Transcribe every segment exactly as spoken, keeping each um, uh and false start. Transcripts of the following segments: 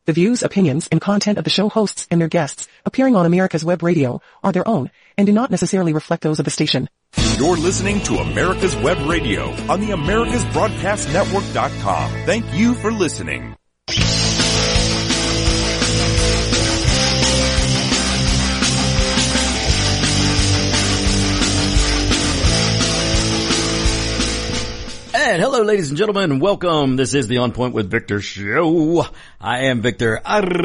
The views, opinions, and content of the show hosts and their guests appearing on America's Web Radio are their own and do not necessarily reflect those of the station. You're listening to America's Web Radio on the Americas Broadcast Network dot com. Thank you for listening. And hello, ladies and gentlemen, and welcome. This is the On Point with Victor show. I am Victor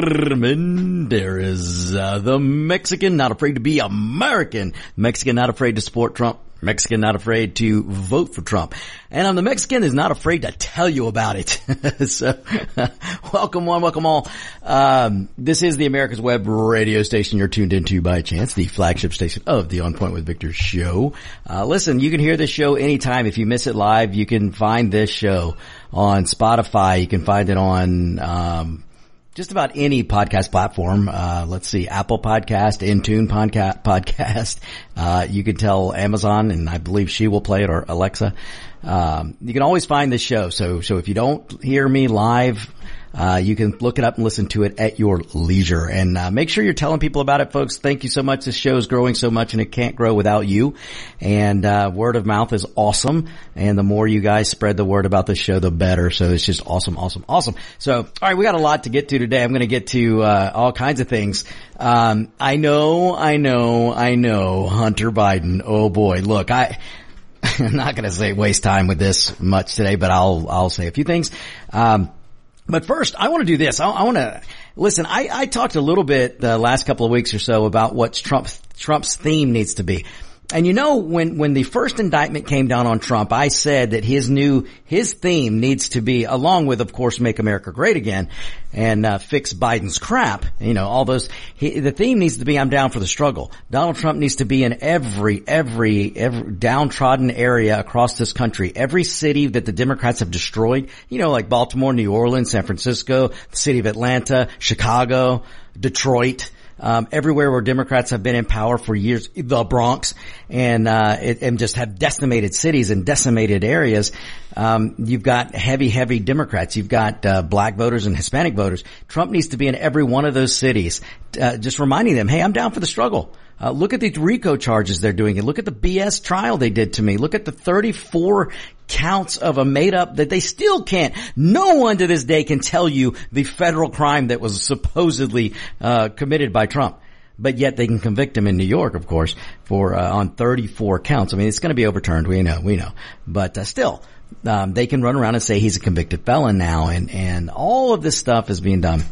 Armendariz, uh, the Mexican not afraid to be American, Mexican not afraid to support Trump, Mexican not afraid to vote for Trump. And I'm the Mexican that's not afraid to tell you about it. So, welcome one, welcome all. Um, this is the America's Web Radio station you're tuned into by chance, the flagship station of the On Point with Victor show. Uh, listen, you can hear this show anytime. If you miss it live, you can find this show on Spotify. You can find it on, um, just about any podcast platform. Uh, let's see, Apple Podcast, Intune podca- podcast. Uh, you can tell Amazon, and I believe she will play it, or Alexa. Um, you can always find this show. So, so if you don't hear me live, uh, you can look it up and listen to it at your leisure. And, uh, make sure you're telling people about it, folks. Thank you so much. This show is growing so much and it can't grow without you. And, uh, word of mouth is awesome. And the more you guys spread the word about this show, the better. So it's just awesome, awesome, awesome. So, all right, we got a lot to get to today. I'm going to get to, uh, all kinds of things. Um, I know, I know, I know, Hunter Biden. Oh boy, look, I, I'm not going to say waste time with this much today, but I'll, I'll say a few things. Um, But first, I want to do this. I, I want to listen. I, I talked a little bit the last couple of weeks or so about what Trump, Trump's theme needs to be. And you know, when, when the first indictment came down on Trump, I said that his new, his theme needs to be, along with, of course, Make America Great Again and, uh, fix Biden's crap. You know, all those, he, the theme needs to be, I'm down for the struggle. Donald Trump needs to be in every, every, every downtrodden area across this country. Every city that the Democrats have destroyed, you know, like Baltimore, New Orleans, San Francisco, the city of Atlanta, Chicago, Detroit. Um, everywhere where Democrats have been in power for years, the Bronx, and, uh, it, and just have decimated cities and decimated areas. Um, you've got heavy, heavy Democrats. You've got, uh, black voters and Hispanic voters. Trump needs to be in every one of those cities, uh, just reminding them, hey, I'm down for the struggle. Uh, look at the RICO charges they're doing. And look at the B S trial they did to me. Look at the thirty-four counts of a made up that they still can't. No one to this day can tell you the federal crime that was supposedly, uh, committed by Trump. But yet they can convict him in New York, of course, for, uh, on thirty-four counts. I mean, it's going to be overturned. We know, we know. But, uh, still, um, they can run around and say he's a convicted felon now. And, and all of this stuff is being done.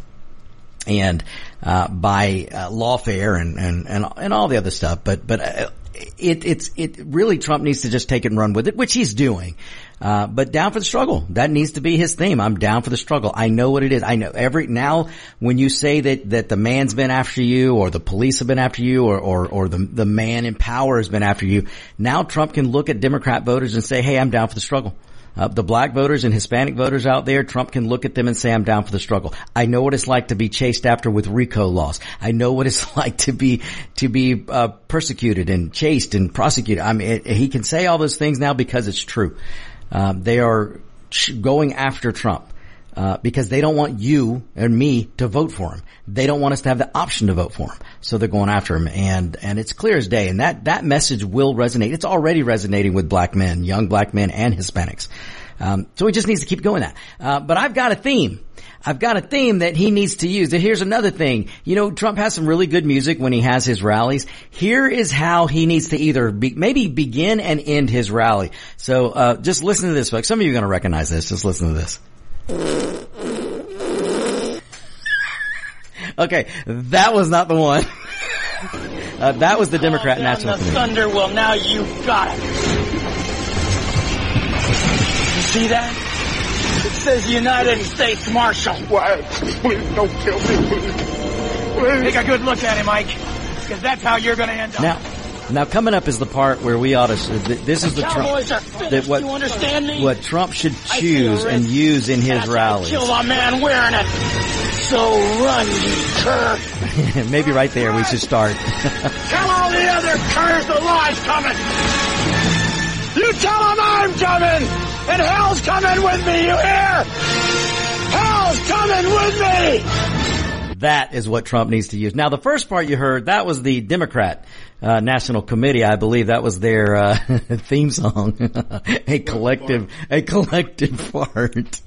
And, uh, by, uh, lawfare and, and, and, and all the other stuff. But, but, uh, it, it's, it really, Trump needs to just take it and run with it, which he's doing. Uh, but down for the struggle. That needs to be his theme. I'm down for the struggle. I know what it is. I know every, now when you say that, that the man's been after you or the police have been after you or, or, or the, the man in power has been after you, now Trump can look at Democrat voters and say, hey, I'm down for the struggle. Uh, the black voters and Hispanic voters out there, Trump can look at them and say, I'm down for the struggle. I know what it's like to be chased after with RICO laws. I know what it's like to be, to be, uh, persecuted and chased and prosecuted. I mean, it, he can say all those things now because it's true. Um, they are going after Trump. Uh, because they don't want you and me to vote for him. They don't want us to have the option to vote for him. So they're going after him. And, and it's clear as day. And that, that message will resonate. It's already resonating with black men, young black men and Hispanics. Um, so he just needs to keep going that. Uh, but I've got a theme. I've got a theme that he needs to use. And here's another thing. You know, Trump has some really good music when he has his rallies. Here is how he needs to either be, maybe begin and end his rally. So, uh, just listen to this, folks. Some of you are going to recognize this. Just listen to this. Okay, that was not the one. uh, that was the Democrat oh, National the Committee. Thunder, well, now you got it. You see that? It says United States Marshal. Why? Please don't kill me, please. Please. Take a good look at him, Mike, because that's how you're going to end up. Now, now coming up is the part where we ought to. This is the Cowboys Trump. Are finished. That what, you understand me? What Trump should choose and use in his rallies. Kill a man wearing it. So run, you cur. Maybe right there we should start. Tell all the other curs the lie's coming. You tell them I'm coming, and hell's coming with me. You hear? Hell's coming with me. That is what Trump needs to use. Now, the first part you heard, that was the Democrat uh, National Committee. I believe that was their uh, theme song. a collective, a collective fart.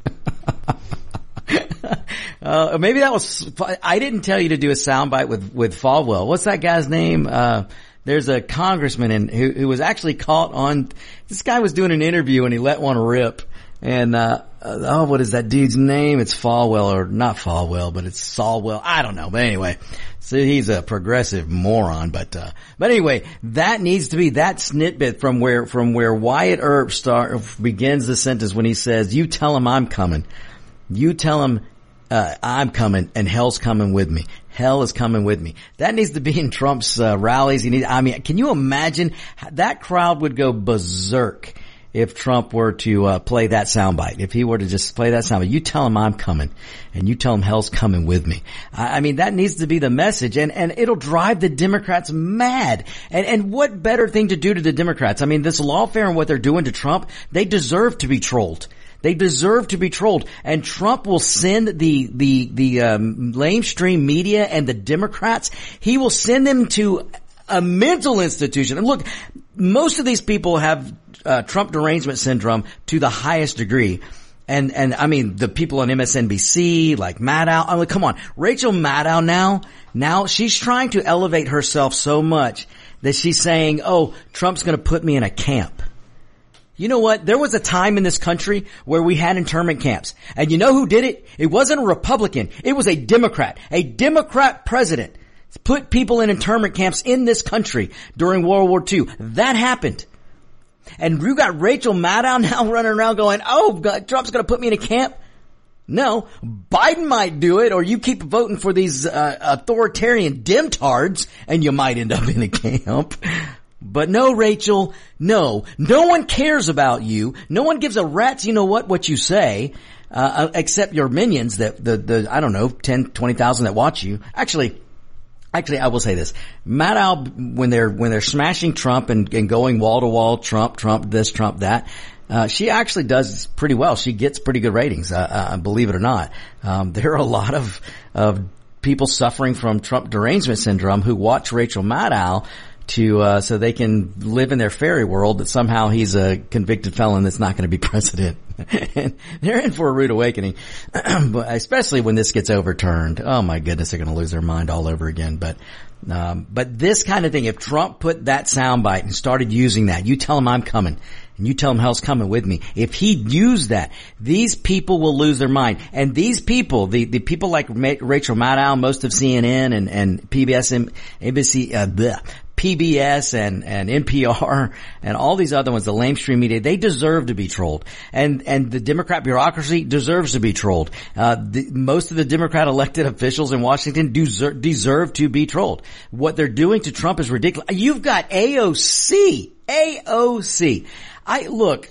uh, maybe that was, I didn't tell you to do a soundbite with, with Falwell. What's that guy's name? Uh, there's a congressman in, who, who was actually caught on, this guy was doing an interview and he let one rip. And, uh, oh, what is that dude's name? It's Falwell, or not Falwell, but it's Solwell. I don't know. But anyway, so he's a progressive moron. But, uh, but anyway, that needs to be that snippet from where, from where Wyatt Earp start, begins the sentence when he says, you tell him I'm coming. You tell him, uh, I'm coming and hell's coming with me. Hell is coming with me. That needs to be in Trump's, uh, rallies. He needs, I mean, can you imagine that crowd would go berserk if Trump were to uh, play that soundbite, if he were to just play that soundbite. You tell him I'm coming, and you tell him hell's coming with me. I, I mean, that needs to be the message, and, and it'll drive the Democrats mad. And, and what better thing to do to the Democrats? I mean, this lawfare and what they're doing to Trump, they deserve to be trolled. They deserve to be trolled. And Trump will send the, the, the, um, lamestream media and the Democrats, he will send them to a mental institution. And look, most of these people have uh, Trump derangement syndrome to the highest degree. And, and I mean, the people on M S N B C, like Maddow, I mean, come on. Rachel Maddow now, now she's trying to elevate herself so much that she's saying, oh, Trump's gonna put me in a camp. You know what? There was a time in this country where we had internment camps. And you know who did it? It wasn't a Republican. It was a Democrat. A Democrat president put people in internment camps in this country during World War Two. That happened. And you got Rachel Maddow now running around going, oh, God, Trump's going to put me in a camp. No, Biden might do it, or you keep voting for these uh, authoritarian demtards, and you might end up in a camp. But no, Rachel, no. No one cares about you. No one gives a rat's, you know what, what you say, uh, except your minions that, the, the, I don't know, ten, twenty thousand that watch you. Actually, Actually, I will say this. Maddow, when they're, when they're smashing Trump and, and going wall to wall, Trump, Trump, this, Trump, that, uh, she actually does pretty well. She gets pretty good ratings, uh, uh believe it or not. Um, there are a lot of, of people suffering from Trump derangement syndrome who watch Rachel Maddow to, uh, so they can live in their fairy world that somehow he's a convicted felon that's not going to be president. And they're in for a rude awakening, especially when this gets overturned. Oh my goodness, they're going to lose their mind all over again. But, um, but this kind of thing, if Trump put that soundbite and started using that, you tell him I'm coming, and you tell him hell's coming with me. If he used that, these people will lose their mind. And these people, the, the people like Rachel Maddow, most of C N N and, and P B S, N B C, uh, bleh, P B S and, and N P R and all these other ones, the lamestream media, they deserve to be trolled. And, and the Democrat bureaucracy deserves to be trolled. Uh, the, most of the Democrat elected officials in Washington deserve, deserve to be trolled. What they're doing to Trump is ridiculous. You've got A O C. A O C. I, look,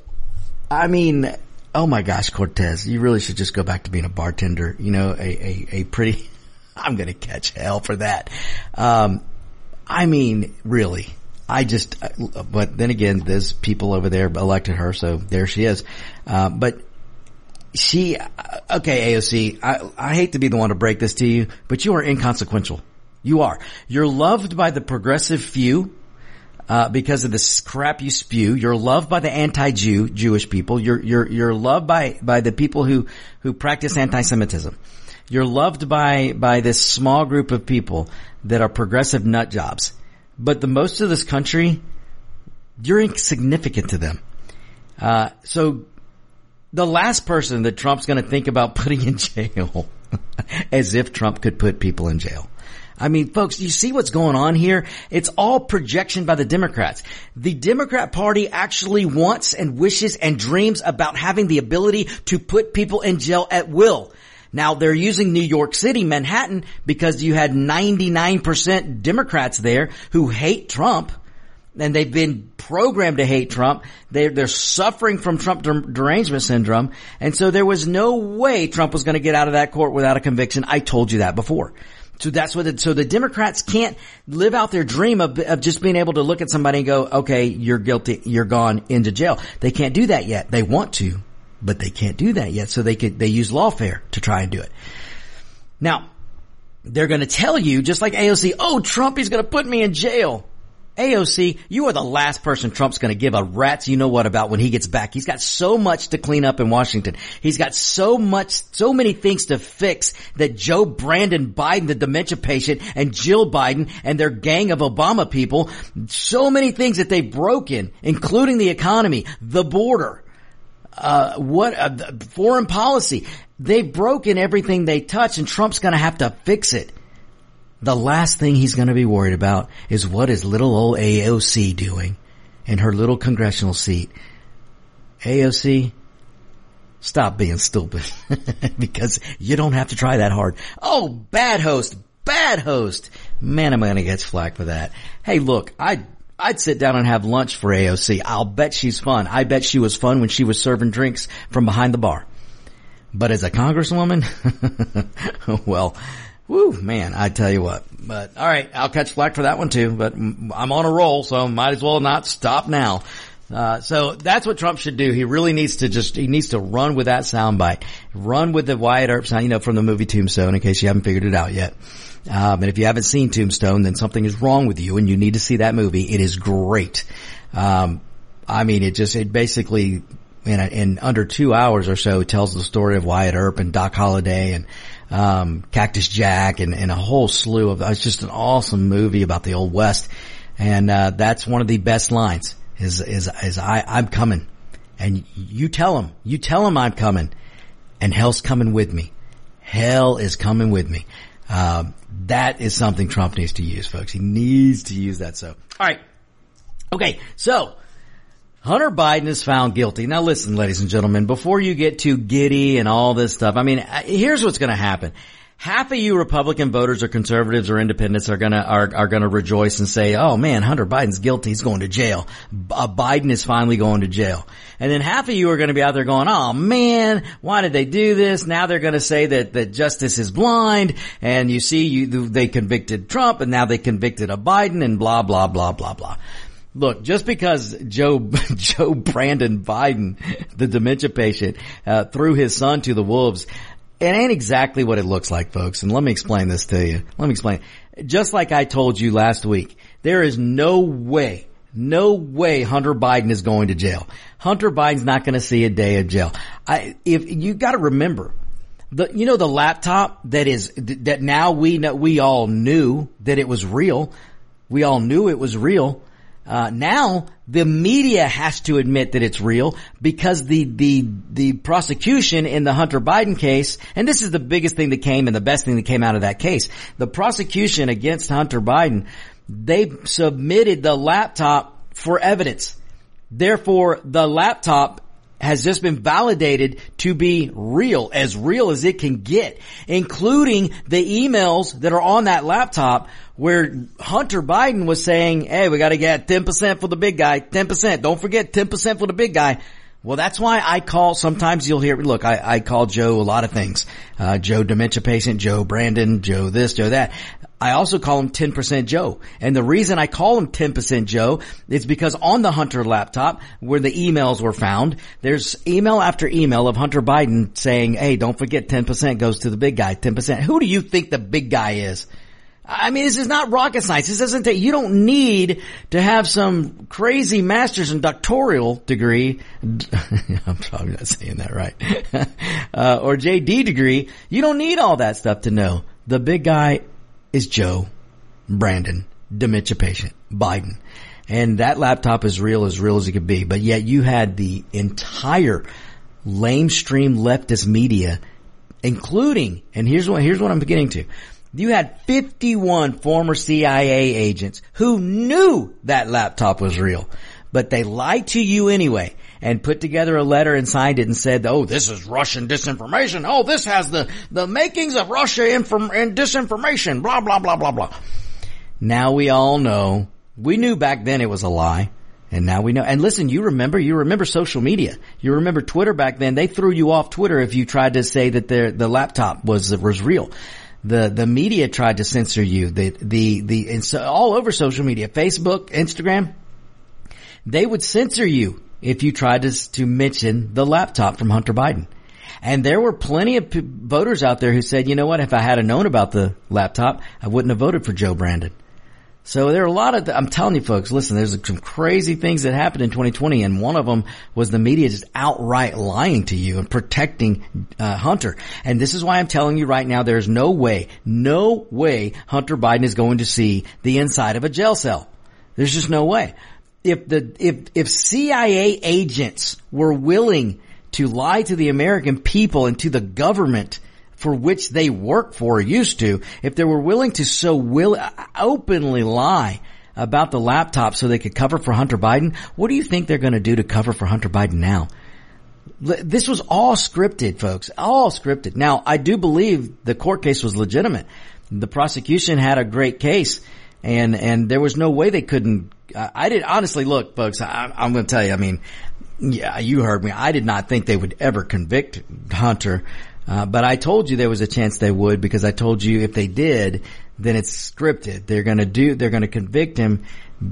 I mean, oh my gosh, Cortez, you really should just go back to being a bartender. You know, a, a, a pretty, I'm gonna catch hell for that. Um, I mean, really, I just, but then again, there's people over there elected her, so there she is. Uh, but she, okay, A O C, I, I hate to be the one to break this to you, but you are inconsequential. You are. You're loved by the progressive few, uh, because of this crap you spew. You're loved by the anti-Jew, Jewish people. You're, you're, you're loved by, by the people who, who practice anti-Semitism. You're loved by, by this small group of people that are progressive nut jobs. But the most of this country, you're insignificant to them. Uh, so the last person that Trump's going to think about putting in jail, as if Trump could put people in jail. I mean, folks, you see what's going on here? It's all projection by the Democrats. The Democrat Party actually wants and wishes and dreams about having the ability to put people in jail at will. Now, they're using New York City, Manhattan, because you had ninety-nine percent Democrats there who hate Trump, and they've been programmed to hate Trump. They're, they're suffering from Trump der- derangement syndrome, and so there was no way Trump was going to get out of that court without a conviction. I told you that before. So that's what, it, so the Democrats can't live out their dream of, of just being able to look at somebody and go, okay, you're guilty, you're gone into jail. They can't do that yet. They want to, but they can't do that yet. So they could, they use lawfare to try and do it. Now, they're going to tell you, just like A O C, oh, Trump, he's going to put me in jail. A O C, you are the last person Trump's going to give a rat's you know what about when he gets back. He's got so much to clean up in Washington. He's got so much, so many things to fix that Joe Brandon Biden, the dementia patient, and Jill Biden and their gang of Obama people, so many things that they've broken, including the economy, the border, uh, what, uh, foreign policy. They've broken everything they touch, and Trump's going to have to fix it. The last thing he's going to be worried about is what is little old A O C doing in her little congressional seat. A O C, stop being stupid because you don't have to try that hard. Oh, bad host, bad host. Man, I'm going to get flack for that. Hey, look, I'd, I'd sit down and have lunch for A O C. I'll bet she's fun. I bet she was fun when she was serving drinks from behind the bar. But as a congresswoman, well, woo, man, I tell you what. But, all right, I'll catch flack for that one, too. But I'm on a roll, so might as well not stop now. Uh, so that's what Trump should do. He really needs to just, he needs to run with that soundbite. Run with the Wyatt Earp sound, you know, from the movie Tombstone, in case you haven't figured it out yet. Um, and if you haven't seen Tombstone, then something is wrong with you, and you need to see that movie. It is great. Um, I mean, it just, it basically, in, a, in under two hours or so, tells the story of Wyatt Earp and Doc Holliday and um Cactus Jack and, and a whole slew of, it's just an awesome movie about the Old West. And uh that's one of the best lines is is is I I'm coming. And you tell him, you tell him I'm coming, and hell's coming with me. Hell is coming with me. Um that is something Trump needs to use, folks. He needs to use that. So, all right. Okay, so Hunter Biden is found guilty. Now listen, ladies and gentlemen, before you get too giddy and all this stuff, I mean, here's what's going to happen. Half of you Republican voters or conservatives or independents are going to, are, are going to rejoice and say, oh man, Hunter Biden's guilty. He's going to jail. Uh, Biden is finally going to jail. And then half of you are going to be out there going, oh man, why did they do this? Now they're going to say that, that justice is blind. And you see, you, they convicted Trump and now they convicted a Biden and blah, blah, blah, blah, blah. Look, just because Joe, Joe Brandon Biden, the dementia patient, uh, threw his son to the wolves, it ain't exactly what it looks like, folks. And let me explain this to you. Let me explain. Just like I told you last week, there is no way, no way Hunter Biden is going to jail. Hunter Biden's not going to see a day of jail. I, if you got to remember, the, you know, the laptop that is, that now we know, we all knew that it was real. We all knew it was real. Uh, now the media has to admit that it's real because the, the, the prosecution in the Hunter Biden case, and this is the biggest thing that came and the best thing that came out of that case, the prosecution against Hunter Biden, they submitted the laptop for evidence. Therefore, the laptop has just been validated to be real, as real as it can get, including the emails that are on that laptop where Hunter Biden was saying, hey, we got to get ten percent for the big guy, ten percent. Don't forget ten percent for the big guy. Well, that's why I call, sometimes you'll hear, look, I, I call Joe a lot of things. Uh, Joe dementia patient, Joe Brandon, Joe this, Joe that. I also call him ten percent Joe. And the reason I call him ten percent Joe is because on the Hunter laptop where the emails were found, there's email after email of Hunter Biden saying, hey, don't forget ten percent goes to the big guy, ten percent. Who do you think the big guy is? I mean, this is not rocket science. This doesn't take, you don't need to have some crazy master's and doctoral degree. I'm probably not saying that right. uh, or J D degree. You don't need all that stuff to know. The big guy is Joe Brandon, dementia patient, Biden. And that laptop is real, as real as it could be. But yet you had the entire lamestream leftist media, including, and here's what, here's what I'm beginning to. You had fifty-one former C I A agents who knew that laptop was real, but they lied to you anyway and put together a letter and signed it and said, oh, this is Russian disinformation. Oh, this has the, the makings of Russia inform- and disinformation, blah, blah, blah, blah, blah. Now we all know. We knew back then it was a lie. And now we know. And listen, you remember, you remember social media. You remember Twitter back then. They threw you off Twitter if you tried to say that their, the laptop was, was real. The, the media tried to censor you. The, the, the, and so all over social media, Facebook, Instagram, they would censor you if you tried to, to mention the laptop from Hunter Biden. And there were plenty of p- voters out there who said, you know what, if I had known about the laptop, I wouldn't have voted for Joe Brandon. So there are a lot of, th- I'm telling you folks, listen, there's some crazy things that happened in twenty twenty, and one of them was the media just outright lying to you and protecting uh, Hunter. And this is why I'm telling you right now, there's no way, no way Hunter Biden is going to see the inside of a jail cell. There's just no way. If the, if, if C I A agents were willing to lie to the American people and to the government for which they work for or used to, if they were willing to so will openly lie about the laptop so they could cover for Hunter Biden, what do you think they're going to do to cover for Hunter Biden now? This was all scripted, folks, all scripted. Now, I do believe the court case was legitimate. The prosecution had a great case, and and there was no way they couldn't. Uh, I did honestly look, folks. I, I'm going to tell you. I mean, yeah, you heard me. I did not think they would ever convict Hunter. Uh, but I told you there was a chance they would, because I told you if they did, then it's scripted. They're going to do, they're going to convict him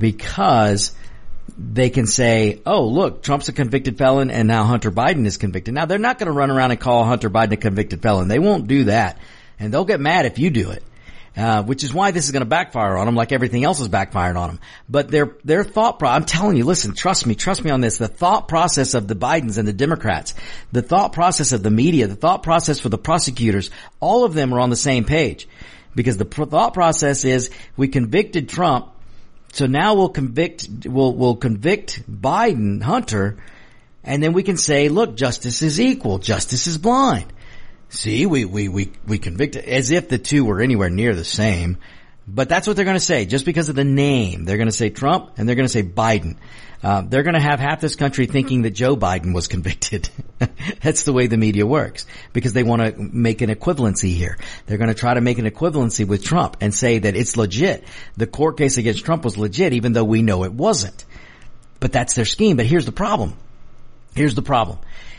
because they can say, oh, look, Trump's a convicted felon and now Hunter Biden is convicted. Now, they're not going to run around and call Hunter Biden a convicted felon. They won't do that. And they'll get mad if you do it. Uh, which is why this is going to backfire on them like everything else is backfiring on them. But their, their thought pro- I'm telling you, listen, trust me, trust me on this. The thought process of the Bidens and the Democrats, the thought process of the media, the thought process for the prosecutors, all of them are on the same page. Because the pr- thought process is, we convicted Trump, so now we'll convict, we'll, we'll convict Biden, Hunter, and then we can say, look, justice is equal, justice is blind. See, we, we, we, we convicted, as if the two were anywhere near the same. But that's what they're going to say, just because of the name. They're going to say Trump, and they're going to say Biden. Uh, they're going to have half this country thinking that Joe Biden was convicted. That's the way the media works, because they want to make an equivalency here. They're going to try to make an equivalency with Trump and say that it's legit. The court case against Trump was legit, even though we know it wasn't. But that's their scheme. But here's the problem. Here's the problem.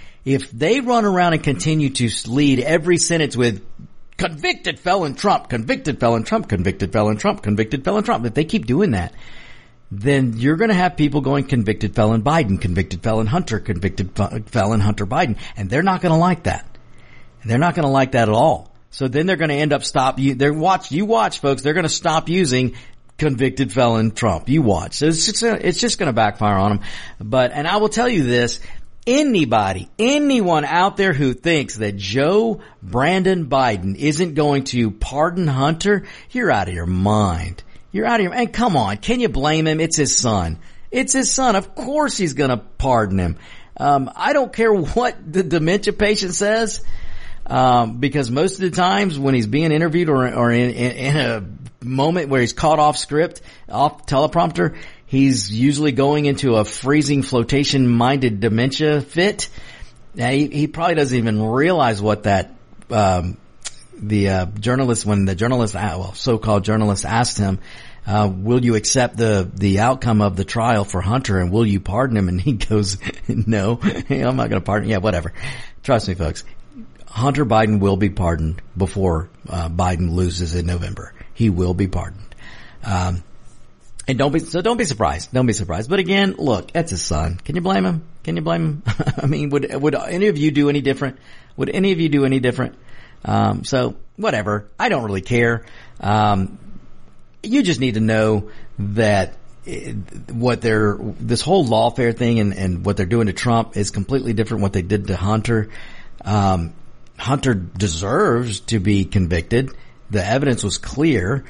If they run around and continue to lead every sentence with convicted felon Trump, convicted felon Trump, convicted felon Trump, convicted felon Trump, if they keep doing that, then you're going to have people going convicted felon Biden, convicted felon Hunter, convicted felon Hunter Biden, and they're not going to like that. They're not going to like that at all. So then they're going to end up stop you. They're watch you watch, folks. They're going to stop using convicted felon Trump. You watch. So it's just it's just going to backfire on them. But and I will tell you this. Anybody, anyone out there who thinks that Joe Brandon Biden isn't going to pardon Hunter, you're out of your mind. You're out of your, and come on, can you blame him? It's his son. It's his son. Of course he's gonna pardon him. Um, I don't care what the dementia patient says, um, because most of the times when he's being interviewed or, or in, in, in a moment where he's caught off script, off teleprompter, he's usually going into a freezing flotation-minded dementia fit. Now, he, he probably doesn't even realize what that, um, the, uh, journalist, when the journalist, well, so-called journalist asked him, uh, will you accept the, the outcome of the trial for Hunter and will you pardon him? And he goes, no, I'm not going to pardon. Yeah, whatever. Trust me, folks. Hunter Biden will be pardoned before, uh, Biden loses in November. He will be pardoned. Um, And don't be, so don't be surprised. Don't be surprised. But again, look, that's his son. Can you blame him? Can you blame him? I mean, would, would any of you do any different? Would any of you do any different? Um, so whatever. I don't really care. Um, you just need to know that it, what they're, this whole lawfare thing and, and what they're doing to Trump is completely different what they did to Hunter. Um, Hunter deserves to be convicted. The evidence was clear.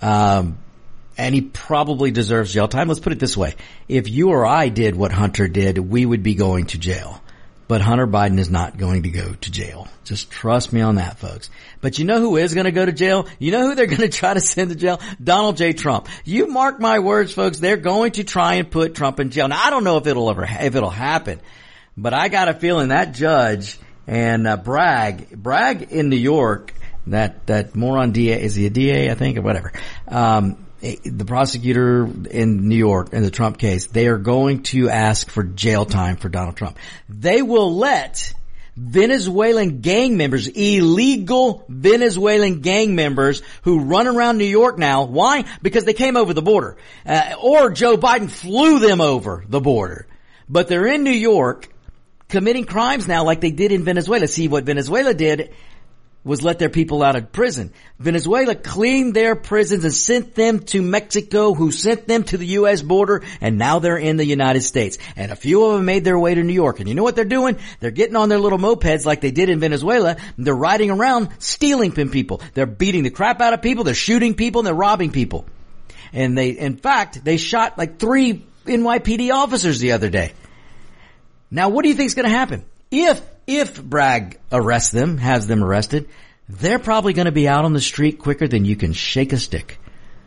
Um, And he probably deserves jail time. Let's put it this way. If you or I did what Hunter did, we would be going to jail. But Hunter Biden is not going to go to jail. Just trust me on that, folks. But you know who is going to go to jail? You know who they're going to try to send to jail? Donald J. Trump. You mark my words, folks. They're going to try and put Trump in jail. Now, I don't know if it'll ever, if it'll happen. But I got a feeling that judge and uh, Bragg, Bragg in New York, that, that moron D A, is he a D A, I think, or whatever, um, the prosecutor in New York in the Trump case, they are going to ask for jail time for Donald Trump. They will let Venezuelan gang members, illegal Venezuelan gang members who run around New York now. Why? Because they came over the border. Uh, or Joe Biden flew them over the border. But they're in New York committing crimes now like they did in Venezuela. See, what Venezuela did was let their people out of prison. Venezuela cleaned their prisons and sent them to Mexico, who sent them to the U S border, and now they're in the United States. And a few of them made their way to New York. And you know what they're doing? They're getting on their little mopeds like they did in Venezuela. And they're riding around stealing from people. They're beating the crap out of people. They're shooting people and they're robbing people. And they, in fact, they shot like three N Y P D officers the other day. Now, what do you think is going to happen? If, if Bragg arrests them, has them arrested, they're probably going to be out on the street quicker than you can shake a stick.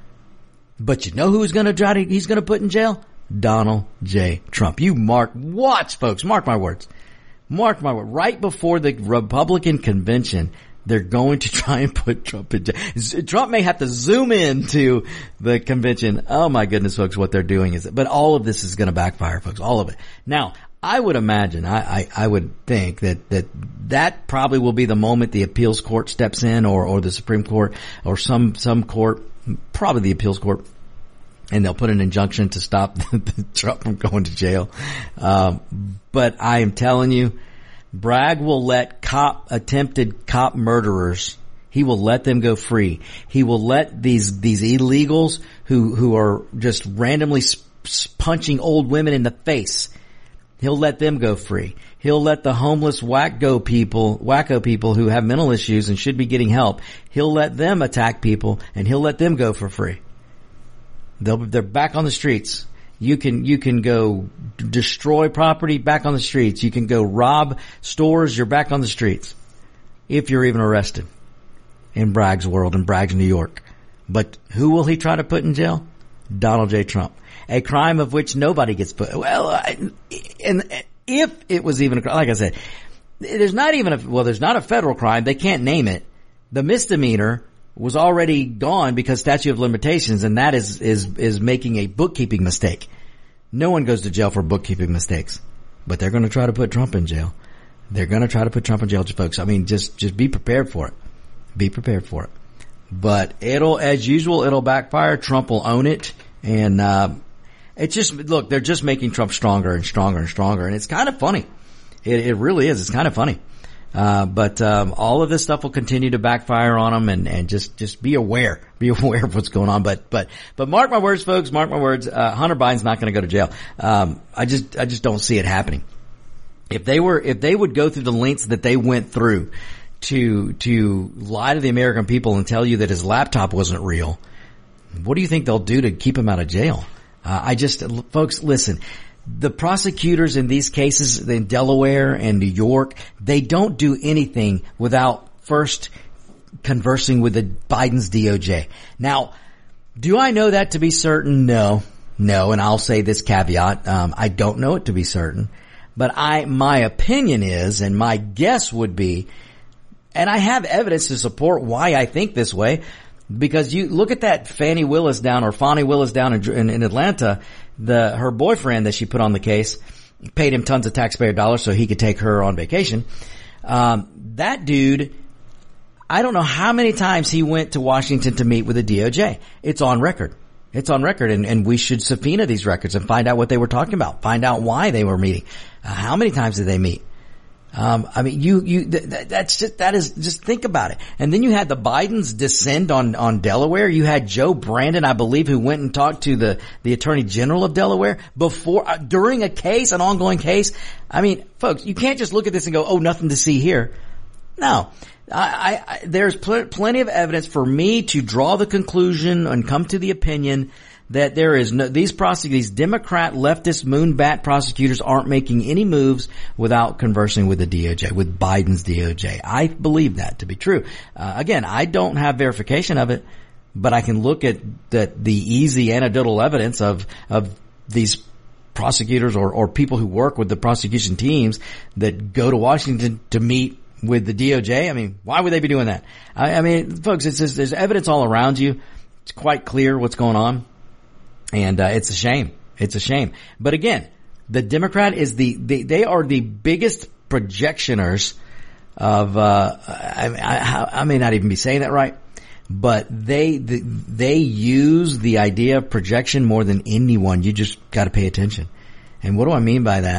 But you know who's going to try to, he's going to put in jail? Donald J. Trump. You mark, watch folks, mark my words. Mark my word. Right before the Republican convention, they're going to try and put Trump in jail. Trump may have to zoom in to the convention. Oh my goodness, folks, what they're doing is, but all of this is going to backfire, folks, all of it. Now, I would imagine, I, I, I would think that, that that probably will be the moment the appeals court steps in, or, or the Supreme Court, or some, some court, probably the appeals court, and they'll put an injunction to stop Trump from going to jail. Um, but I am telling you, Bragg will let cop, attempted cop murderers, he will let them go free. He will let these, these illegals who, who are just randomly sp- punching old women in the face, he'll let them go free. He'll let the homeless wacko people, wacko people who have mental issues and should be getting help, he'll let them attack people and he'll let them go for free. They'll, they're back on the streets. You can, you can go destroy property, back on the streets. You can go rob stores, you're back on the streets. If you're even arrested in Bragg's world, in Bragg's New York. But who will he try to put in jail? Donald J. Trump. A crime of which nobody gets put. Well, I, and if it was even a crime, like I said, there's not even a, well, there's not a federal crime. They can't name it. The misdemeanor was already gone because statute of limitations, and that is, is, is making a bookkeeping mistake. No one goes to jail for bookkeeping mistakes, but they're going to try to put Trump in jail. They're going to try to put Trump in jail, folks. I mean, just, just be prepared for it. Be prepared for it. But it'll, as usual, it'll backfire. Trump will own it. And, uh, it's just, look, they're just making Trump stronger and stronger and stronger. And it's kind of funny. It, it really is. It's kind of funny. Uh, but, um, all of this stuff will continue to backfire on them, and, and just, just be aware. Be aware of what's going on. But, but, but mark my words, folks, mark my words, uh, Hunter Biden's not going to go to jail. Um, I just, I just don't see it happening. If they were, if they would go through the lengths that they went through to, to lie to the American people and tell you that his laptop wasn't real, what do you think they'll do to keep him out of jail? Uh, I just, folks, listen, the prosecutors in these cases in Delaware and New York, they don't do anything without first conversing with the Biden's D O J. Now, do I know that to be certain? No, no. And I'll say this caveat. Um, I don't know it to be certain, but I, my opinion is, and my guess would be, and I have evidence to support why I think this way, because you look at that Fannie Willis down, or Fonnie Willis down in, in, in Atlanta, the, her boyfriend that she put on the case paid him tons of taxpayer dollars so he could take her on vacation. Um, that dude, I don't know how many times he went to Washington to meet with the D O J. It's on record. It's on record, and, and we should subpoena these records and find out what they were talking about. Find out why they were meeting. Uh, how many times did they meet? Um, I mean, you, you, th- that's just, that is, just think about it. And then you had the Bidens descend on, on Delaware. You had Joe Brandon, I believe, who went and talked to the, the Attorney General of Delaware before, uh, during a case, an ongoing case. I mean, folks, you can't just look at this and go, oh, nothing to see here. No. I, I, there's pl- plenty of evidence for me to draw the conclusion and come to the opinion that there is no, these prosecutors, these Democrat leftist moonbat prosecutors aren't making any moves without conversing with the D O J, with Biden's D O J. I believe that to be true. Uh, again, I don't have verification of it, but I can look at the, the easy anecdotal evidence of, of these prosecutors or, or people who work with the prosecution teams that go to Washington to meet with the D O J. I mean, why would they be doing that? I, I mean, folks, it's just, there's evidence all around you. It's quite clear what's going on. And, uh, it's a shame. It's a shame. But again, the Democrat is the, they, they are the biggest projectioners of, uh, I, I, I may not even be saying that right, but they, the, they use the idea of projection more than anyone. You just gotta pay attention. And what do I mean by that?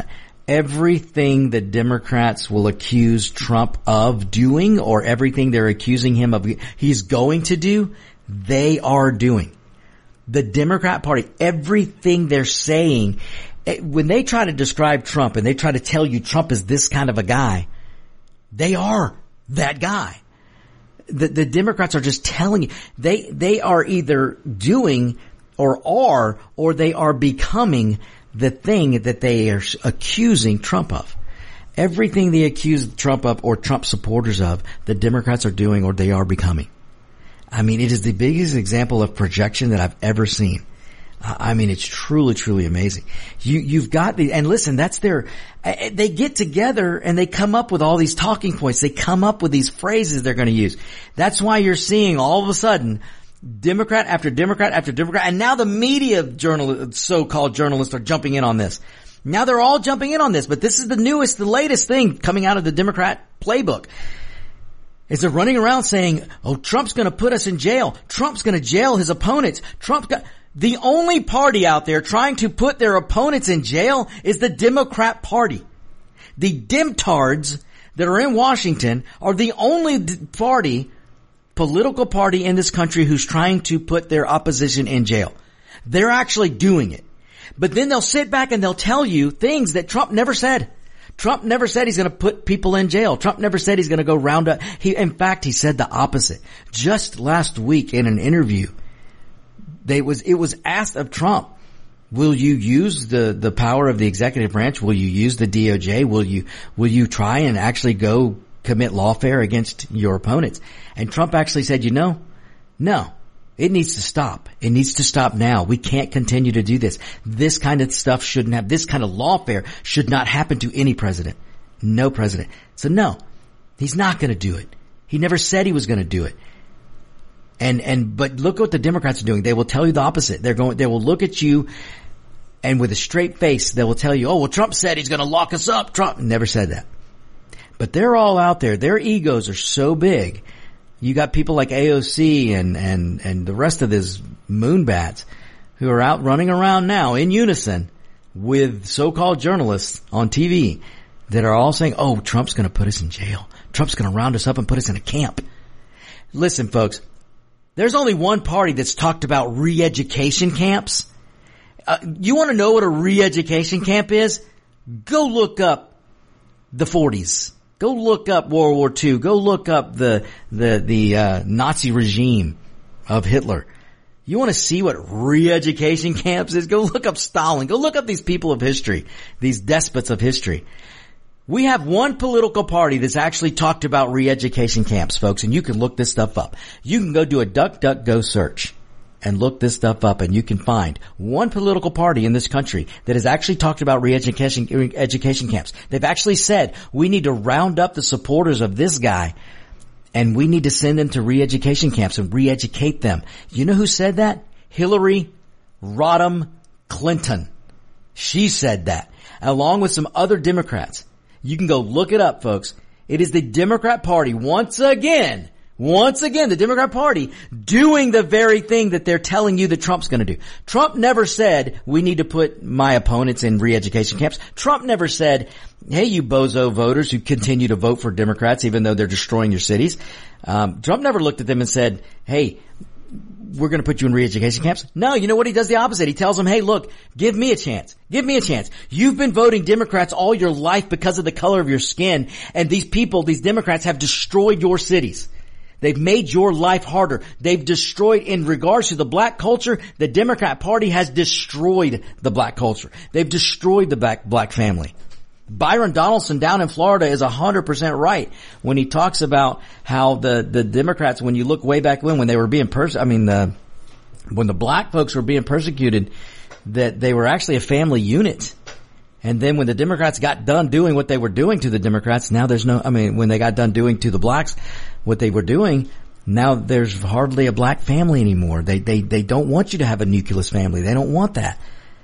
everything the Democrats will accuse Trump of doing, or everything they're accusing him of he's going to do, they are doing. The Democrat Party, everything they're saying, when they try to describe Trump and they try to tell you Trump is this kind of a guy, they are that guy. The, the Democrats are just telling you, they, they are either doing or are, or they are becoming the thing that they are accusing Trump of. Everything they accuse Trump of or Trump supporters of, the Democrats are doing or they are becoming. I mean, it is the biggest example of projection that I've ever seen. I mean, it's truly, truly amazing. You, you've got the, and listen, that's their, they get together and they come up with all these talking points. They come up with these phrases they're going to use. That's why you're seeing all of a sudden Democrat after Democrat after Democrat, and now the media journalists, so-called journalists, are jumping in on this. Now they're all jumping in on this, but this is the newest, the latest thing coming out of the Democrat playbook. Is they're running around saying, oh, Trump's going to put us in jail. Trump's going to jail his opponents. Trump's got, the only party out there trying to put their opponents in jail is the Democrat Party. The Demtards that are in Washington are the only party, political party in this country who's trying to put their opposition in jail. They're actually doing it. But then they'll sit back and they'll tell you things that Trump never said. Trump never said he's going to put people in jail. Trump never said he's going to go round up. He, in fact, he said the opposite. Just last week in an interview, they was, it was asked of Trump, will you use the, the power of the executive branch? Will you use the D O J? Will you, will you try and actually go commit lawfare against your opponents? And Trump actually said, you know, no, it needs to stop. It needs to stop now. We can't continue to do this. This kind of stuff shouldn't have, this kind of lawfare should not happen to any president. No president. So no, he's not going to do it. He never said he was going to do it. And, and, but look what the Democrats are doing. They will tell you the opposite. They're going, they will look at you and with a straight face, they will tell you, oh, well, Trump said he's going to lock us up. Trump never said that. But they're all out there. Their egos are so big. You got people like A O C and, and, and the rest of this moonbats who are out running around now in unison with so-called journalists on T V that are all saying, oh, Trump's going to put us in jail. Trump's going to round us up and put us in a camp. Listen, folks, there's only one party that's talked about re-education camps. Uh, you want to know what a re-education camp is? Go look up the forties. Go look up World War Two. Go look up the, the, the, uh, Nazi regime of Hitler. You want to see what re-education camps is? Go look up Stalin. Go look up these people of history, these despots of history. We have one political party that's actually talked about re-education camps, folks, and you can look this stuff up. You can go do a DuckDuckGo search and look this stuff up, and you can find one political party in this country that has actually talked about re-education education camps. They've actually said, we need to round up the supporters of this guy, and we need to send them to re-education camps and re-educate them. You know who said that? Hillary Rodham Clinton. She said that, along with some other Democrats. You can go look it up, folks. It is the Democrat Party once again, once again, the Democrat Party doing the very thing that they're telling you that Trump's going to do. Trump never said, we need to put my opponents in re-education camps. Trump never said, hey, you bozo voters who continue to vote for Democrats even though they're destroying your cities. Um, Trump never looked at them and said, hey, we're going to put you in re-education camps. No, you know what? He does the opposite. He tells them, hey, look, give me a chance. Give me a chance. You've been voting Democrats all your life because of the color of your skin, and these people, these Democrats, have destroyed your cities. They've made your life harder. They've destroyed, in regards to the black culture, the Democrat Party has destroyed the black culture. They've destroyed the black, black family. Byron Donaldson down in Florida is one hundred percent right when he talks about how the, the Democrats, when you look way back when, when they were being pers- I mean, the, when the black folks were being persecuted, that they were actually a family unit. And then when the Democrats got done doing what they were doing to the Democrats, now there's no, I mean, when they got done doing to the blacks what they were doing, now there's hardly a black family anymore. They, they, they don't want you to have a nucleus family. They don't want that.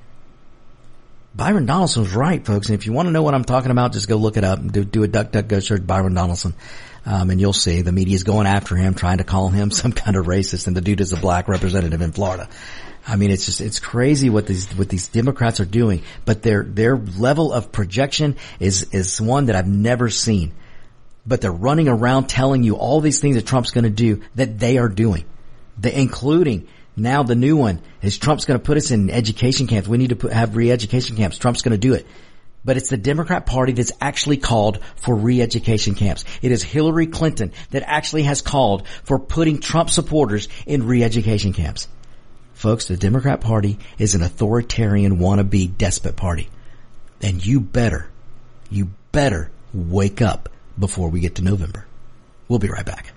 Byron Donaldson's right, folks. And if you want to know what I'm talking about, just go look it up. Do, do a DuckDuckGo search, Byron Donaldson. Um, and you'll see the media's going after him, trying to call him some kind of racist. And the dude is a black representative in Florida. I mean, it's just, it's crazy what these, what these Democrats are doing, but their, their level of projection is, is one that I've never seen. But they're running around telling you all these things that Trump's going to do that they are doing. The, including now the new one is Trump's going to put us in education camps. We need to put, have re-education camps. Trump's going to do it. But it's the Democrat Party that's actually called for re-education camps. It is Hillary Clinton that actually has called for putting Trump supporters in re-education camps. Folks, the Democrat Party is an authoritarian wannabe despot party. And you better, you better wake up before we get to November. We'll be right back.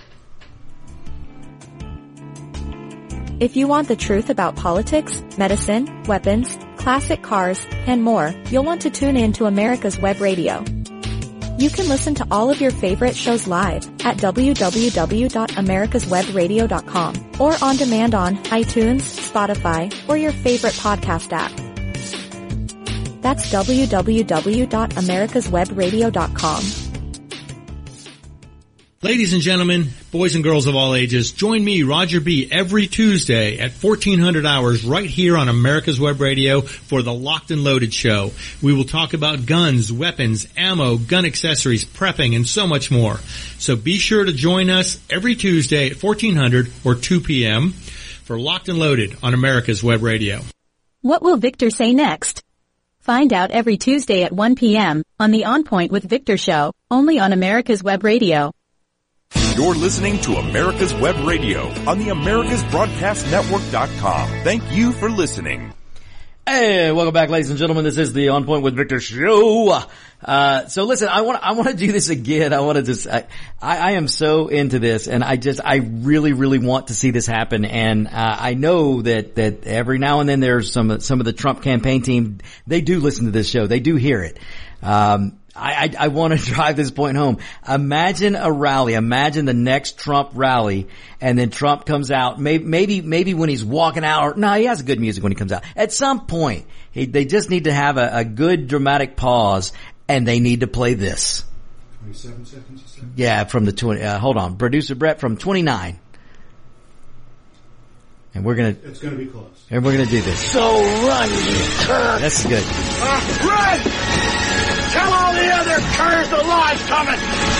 If you want the truth about politics, medicine, weapons, classic cars, and more, you'll want to tune in to America's Web Radio. You can listen to all of your favorite shows live at w w w dot americas web radio dot com or on demand on iTunes, Spotify, or your favorite podcast app. That's w w w dot americas web radio dot com. Ladies and gentlemen, boys and girls of all ages, join me, Roger B., every Tuesday at fourteen hundred hours right here on America's Web Radio for the Locked and Loaded Show. We will talk about guns, weapons, ammo, gun accessories, prepping, and so much more. So be sure to join us every Tuesday at fourteen hundred or two p.m. for Locked and Loaded on America's Web Radio. What will Victor say next? Find out every Tuesday at one p.m. on the On Point with Victor show, only on America's Web Radio. You're listening to America's Web Radio on the Americas Broadcast Network dot com. Thank you for listening. Hey, welcome back, ladies and gentlemen. This is the On Point with Victor show. Uh, so listen, I want, I want to do this again. I want to just, I, I, I am so into this, and I just, I really, really want to see this happen. And, uh, I know that, that every now and then there's some, some of the Trump campaign team, they do listen to this show. They do hear it. Um, I, I, I want to drive this point home. Imagine a rally. Imagine the next Trump rally, and then Trump comes out. Maybe, maybe, maybe when he's walking out, or no, he has good music when he comes out. At some point, he, they just need to have a, a good dramatic pause, and they need to play this. twenty-seven seconds, you said? Yeah, from the twenty. Uh, hold on, producer Brett from twenty-nine. And we're gonna. It's gonna be close. And we're gonna do this. So run, you cur! That's good. Uh, run! Tell all the other curs the law's coming!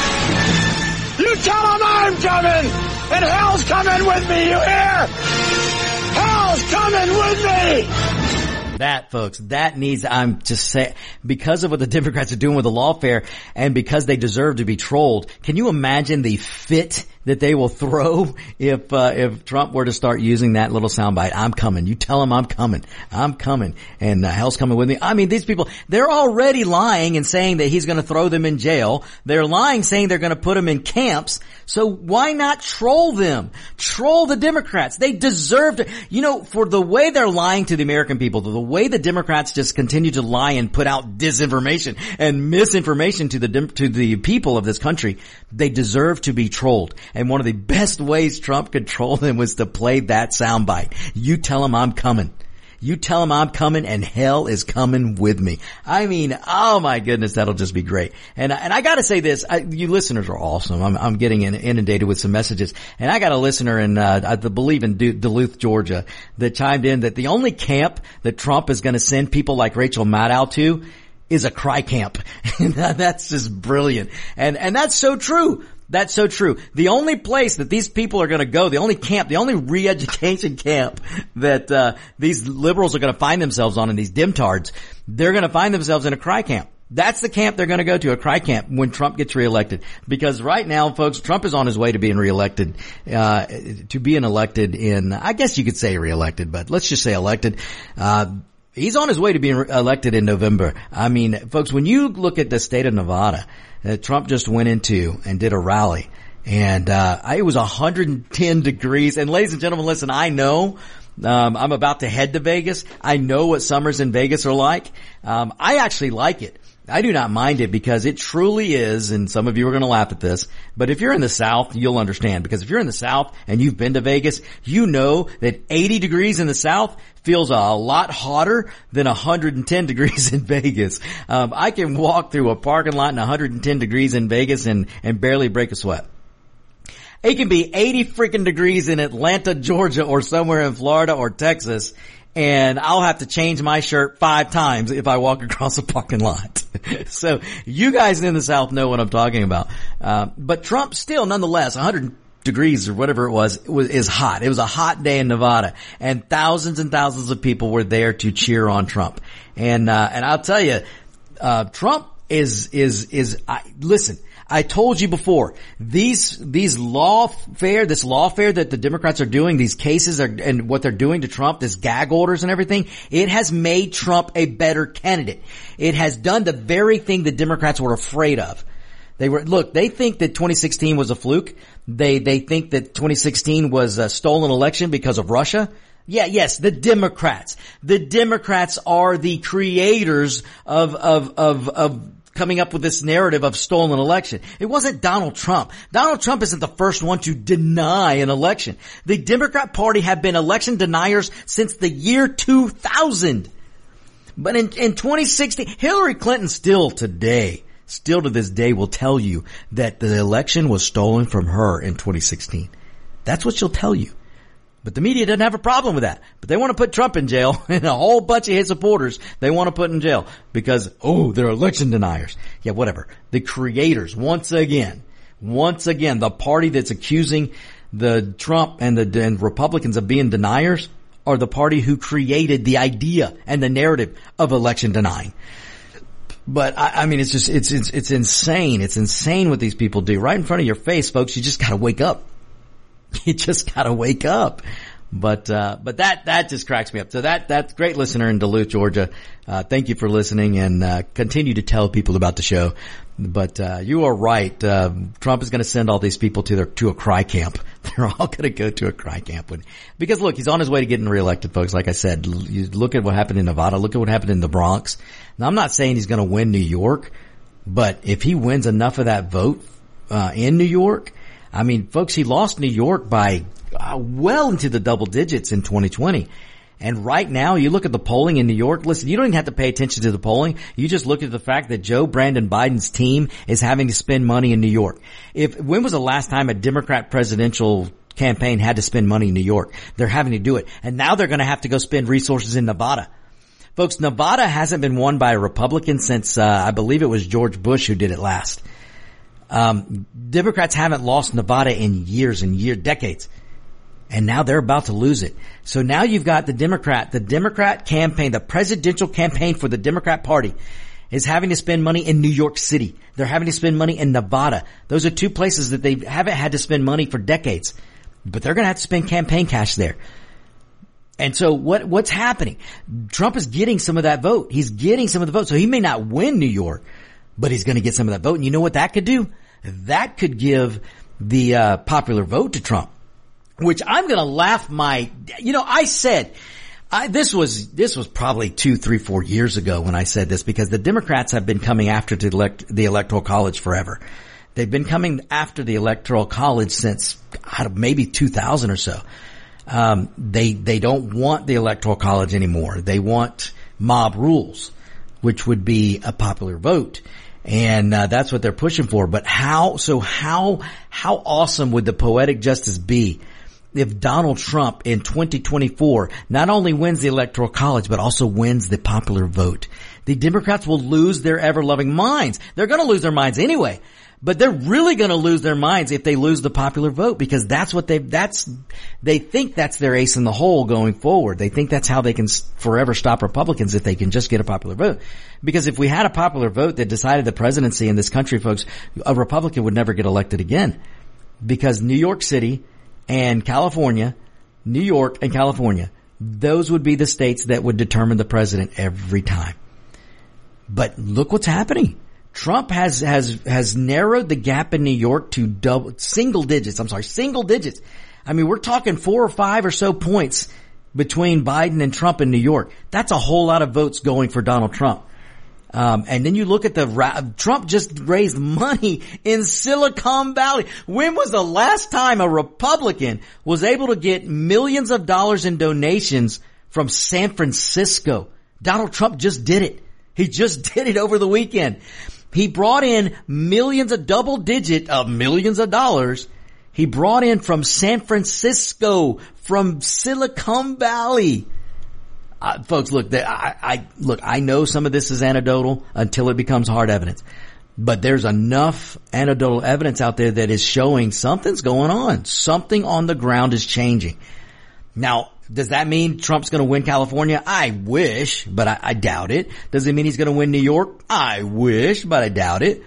You tell them I'm coming! And hell's coming with me, you hear? Hell's coming with me! That, folks, that needs, I'm just saying, because of what the Democrats are doing with the lawfare and because they deserve to be trolled, can you imagine the fit that they will throw if, uh, if Trump were to start using that little soundbite? I'm coming. You tell him I'm coming. I'm coming. And uh, hell's coming with me. I mean, these people, they're already lying and saying that he's going to throw them in jail. They're lying saying they're going to put them in camps. So why not troll them? Troll the Democrats. They deserve to, you know, for the way they're lying to the American people, the way the Democrats just continue to lie and put out disinformation and misinformation to the, to the people of this country, they deserve to be trolled. And one of the best ways Trump could troll them was to play that soundbite. You tell him I'm coming. You tell him I'm coming, and hell is coming with me. I mean, oh my goodness, that'll just be great. And and I got to say this, I, you listeners are awesome. I'm I'm getting inundated with some messages, and I got a listener in uh, I believe in Duluth, Georgia, that chimed in that the only camp that Trump is going to send people like Rachel Maddow to is a cry camp. That's just brilliant, and and that's so true. That's so true. The only place that these people are going to go, the only camp, the only re-education camp that uh these liberals are going to find themselves on, and these dimtards, they're going to find themselves in a cry camp. That's the camp they're going to go to, a cry camp, when Trump gets reelected. Because right now, folks, Trump is on his way to being reelected, uh to being elected in, I guess you could say reelected, but let's just say elected. Uh He's on his way to being elected in November. I mean, folks, when you look at the state of Nevada that Trump just went into and did a rally, and uh it was one hundred ten degrees. And ladies and gentlemen, listen, I know um I'm about to head to Vegas. I know what summers in Vegas are like. Um I actually like it. I do not mind it because it truly is, and some of you are going to laugh at this, but if you're in the South, you'll understand. Because if you're in the South and you've been to Vegas, you know that eighty degrees in the South feels a lot hotter than one hundred ten degrees in Vegas. Um, I can walk through a parking lot in one hundred ten degrees in Vegas and, and barely break a sweat. It can be eighty freaking degrees in Atlanta, Georgia, or somewhere in Florida or Texas, and I'll have to change my shirt five times if I walk across a parking lot. So you guys in the South know what I'm talking about. Uh, but Trump still, nonetheless, one hundred degrees or whatever it was, was, is hot. It was a hot day in Nevada, and thousands and thousands of people were there to cheer on Trump. And, uh, and I'll tell you, uh, Trump is, is, is, I, listen, I told you before, these, these lawfare, this lawfare that the Democrats are doing, these cases are, and what they're doing to Trump, this gag orders and everything, it has made Trump a better candidate. It has done the very thing the Democrats were afraid of. They were, look, they think that twenty sixteen was a fluke. They, they think that twenty sixteen was a stolen election because of Russia. Yeah, yes, the Democrats. The Democrats are the creators of, of, of, of coming up with this narrative of stolen election. It wasn't Donald Trump. Donald Trump isn't the first one to deny an election. The Democrat Party have been election deniers since the year two thousand. But in, in twenty sixteen, Hillary Clinton still today, still to this day will tell you that the election was stolen from her in twenty sixteen. That's what she'll tell you. But the media doesn't have a problem with that. But they want to put Trump in jail, and a whole bunch of his supporters they want to put in jail because, oh, they're election deniers. Yeah, whatever. The creators, once again, once again, the party that's accusing the Trump and the and Republicans of being deniers are the party who created the idea and the narrative of election denying. But I, I mean, it's just, it's, it's, it's insane. It's insane what these people do right in front of your face, folks. You just gotta wake up. You just gotta wake up. But, uh, but that, that just cracks me up. So that, that's great listener in Duluth, Georgia. Uh, thank you for listening, and, uh, continue to tell people about the show. But, uh, you are right. Uh, Trump is gonna send all these people to their, to a cry camp. They're all gonna go to a cry camp when, because look, he's on his way to getting reelected, folks. Like I said, you look at what happened in Nevada. Look at what happened in the Bronx. Now, I'm not saying he's gonna win New York, but if he wins enough of that vote, uh, in New York, I mean, folks, he lost New York by uh, well into the double digits in twenty twenty. And right now, you look at the polling in New York. Listen, you don't even have to pay attention to the polling. You just look at the fact that Joe Brandon Biden's team is having to spend money in New York. If, when was the last time a Democrat presidential campaign had to spend money in New York? They're having to do it. And now they're going to have to go spend resources in Nevada. Folks, Nevada hasn't been won by a Republican since, uh, I believe it was George Bush who did it last. Um, Democrats haven't lost Nevada in years and years, decades. And now they're about to lose it. So now you've got the Democrat, the Democrat campaign, the presidential campaign for the Democrat Party is having to spend money in New York City. They're having to spend money in Nevada. Those are two places that they haven't had to spend money for decades. But they're going to have to spend campaign cash there. And so what, what's happening? Trump is getting some of that vote. He's getting some of the vote. So he may not win New York, but he's going to get some of that vote. And you know what that could do? That could give the uh, popular vote to Trump, which I'm going to laugh my, you know, I said, I, this was, this was probably two, three, four years ago when I said this, because the Democrats have been coming after the, elect, the Electoral College forever. They've been coming after the Electoral College since I don't, maybe two thousand or so. Um, they, they don't want the Electoral College anymore. They want mob rules, which would be a popular vote. And, uh, that's what they're pushing for. But how, so how, how awesome would the poetic justice be if Donald Trump in twenty twenty-four not only wins the Electoral College, but also wins the popular vote? The Democrats will lose their ever-loving minds. They're going to lose their minds anyway. But they're really going to lose their minds if they lose the popular vote, because that's what they, that's, they think that's their ace in the hole going forward. They think that's how they can forever stop Republicans, if they can just get a popular vote. Because if we had a popular vote that decided the presidency in this country, folks, a Republican would never get elected again. Because New York City and California, New York and California, those would be the states that would determine the president every time. But look what's happening. Trump has, has, has narrowed the gap in New York to double, single digits. I'm sorry, single digits. I mean, we're talking four or five or so points between Biden and Trump in New York. That's a whole lot of votes going for Donald Trump. Um, and then you look at the, Trump just raised money in Silicon Valley. When was the last time a Republican was able to get millions of dollars in donations from San Francisco? Donald Trump just did it. He just did it over the weekend. He brought in millions, a double digit of millions of dollars. He brought in from San Francisco, from Silicon Valley. uh, folks, look, the, I, I, look, I know some of this is anecdotal until it becomes hard evidence. But there's enough anecdotal evidence out there that is showing something's going on. Something on the ground is changing. Now, does that mean Trump's going to win California? I wish, but I, I doubt it. Does it mean he's going to win New York? I wish, but I doubt it.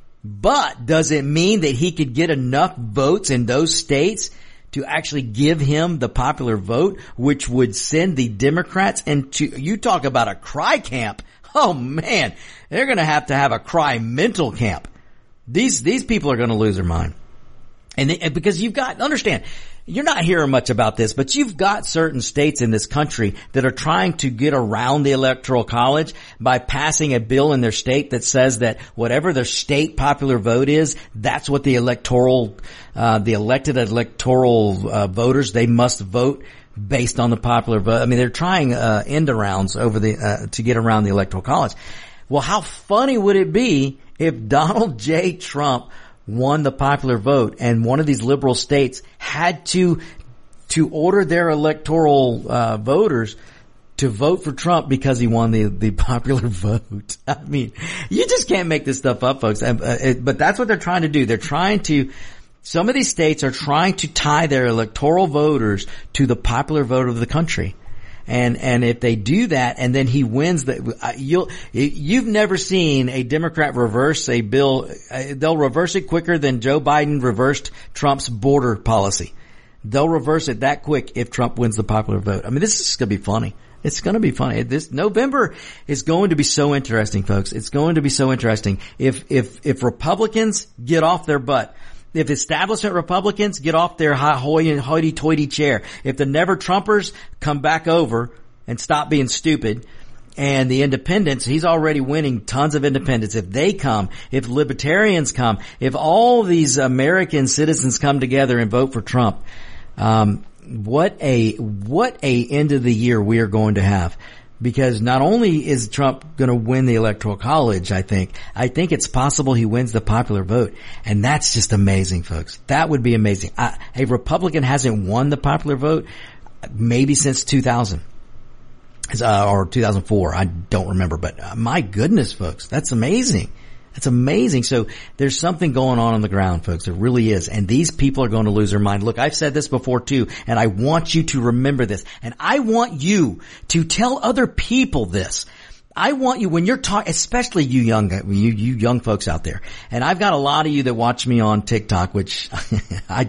But does it mean that he could get enough votes in those states to actually give him the popular vote, which would send the Democrats into, you talk about a cry camp. Oh man, they're going to have to have a cry mental camp. These, these people are going to lose their mind. And they, because you've got, understand, you're not hearing much about this, but you've got certain states in this country that are trying to get around the Electoral College by passing a bill in their state that says that whatever their state popular vote is, that's what the electoral, uh, the elected electoral, uh, voters, they must vote based on the popular vote. I mean, they're trying, uh, end arounds over the, uh, to get around the Electoral College. Well, how funny would it be if Donald J. Trump won the popular vote and one of these liberal states had to to order their electoral uh voters to vote for Trump because he won the the popular vote? I mean, you just can't make this stuff up, folks. Uh, it, but that's what they're trying to do. They're trying to some of these states are trying to tie their electoral voters to the popular vote of the country. And, and if they do that and then he wins the, you'll, you've never seen a Democrat reverse a bill, they'll reverse it quicker than Joe Biden reversed Trump's border policy. They'll reverse it that quick if Trump wins the popular vote. I mean, this is going to be funny. It's going to be funny. This November is going to be so interesting, folks. It's going to be so interesting. If, if, if Republicans get off their butt, if establishment Republicans get off their hoity-toity chair, if the never-Trumpers come back over and stop being stupid, and the independents, he's already winning tons of independents. If they come, if libertarians come, if all these American citizens come together and vote for Trump, um, what a, what a end of the year we are going to have. Because not only is Trump going to win the Electoral College, I think, I think it's possible he wins the popular vote. And that's just amazing, folks. That would be amazing. I, a Republican hasn't won the popular vote maybe since two thousand. Uh, or two thousand four. I don't remember. But uh, my goodness, folks, that's amazing. That's amazing. So there's something going on on the ground, folks. There really is. And these people are going to lose their mind. Look, I've said this before too, and I want you to remember this. And I want you to tell other people this. I want you, when you're talking, especially you young, you, you young folks out there. And I've got a lot of you that watch me on TikTok, which I,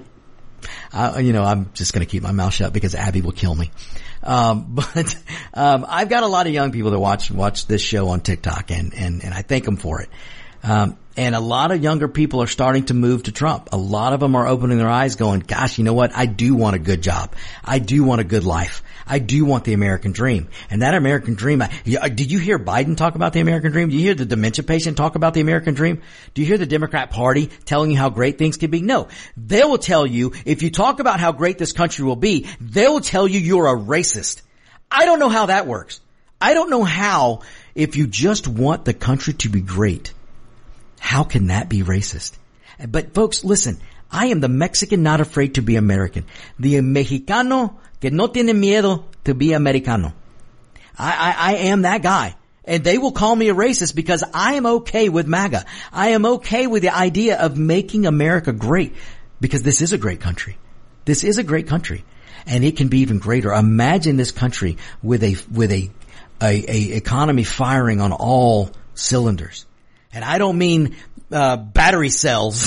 I, you know, I'm just going to keep my mouth shut because Abby will kill me. Um, but, um, I've got a lot of young people that watch, watch this show on TikTok, and, and, and I thank them for it. Um, and a lot of younger people are starting to move to Trump. A lot of them are opening their eyes going, gosh, you know what? I do want a good job. I do want a good life. I do want the American dream. And that American dream, I, did you hear Biden talk about the American dream? Do you hear the dementia patient talk about the American dream? Do you hear the Democrat Party telling you how great things can be? No. They will tell you, if you talk about how great this country will be, they will tell you you're a racist. I don't know how that works. I don't know how, if you just want the country to be great, how can that be racist? But folks, listen, I am the Mexican not afraid to be American. The Mexicano que no tiene miedo to be Americano. I, I, I am that guy. And they will call me a racist because I am okay with MAGA. I am okay with the idea of making America great because this is a great country. This is a great country. And it can be even greater. Imagine this country with a, with a, a, a economy firing on all cylinders. And I don't mean uh battery cells.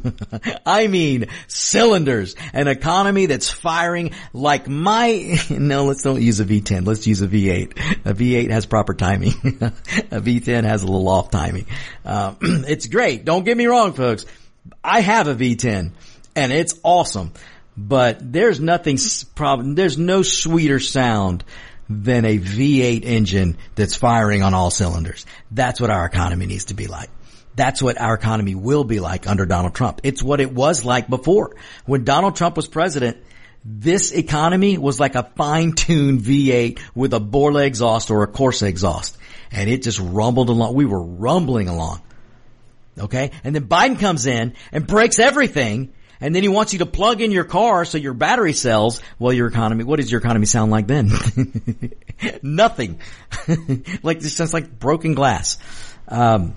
I mean cylinders. An economy that's firing like my, no, let's don't use a V ten. Let's use a V eight. A V eight has proper timing. A V ten has a little off timing. Uh, it's great. Don't get me wrong, folks. I have a V ten and it's awesome. But there's nothing problem. There's no sweeter sound than a V eight engine that's firing on all cylinders. That's what our economy needs to be like. That's what our economy will be like under Donald Trump. It's what it was like before. When Donald Trump was president, this economy was like a fine-tuned V eight with a Borla exhaust or a Corsa exhaust. And it just rumbled along. We were rumbling along. Okay? And then Biden comes in and breaks everything. And then he wants you to plug in your car so your battery cells, well, your economy, what does your economy sound like then? Nothing. Like, it's just like broken glass. Um,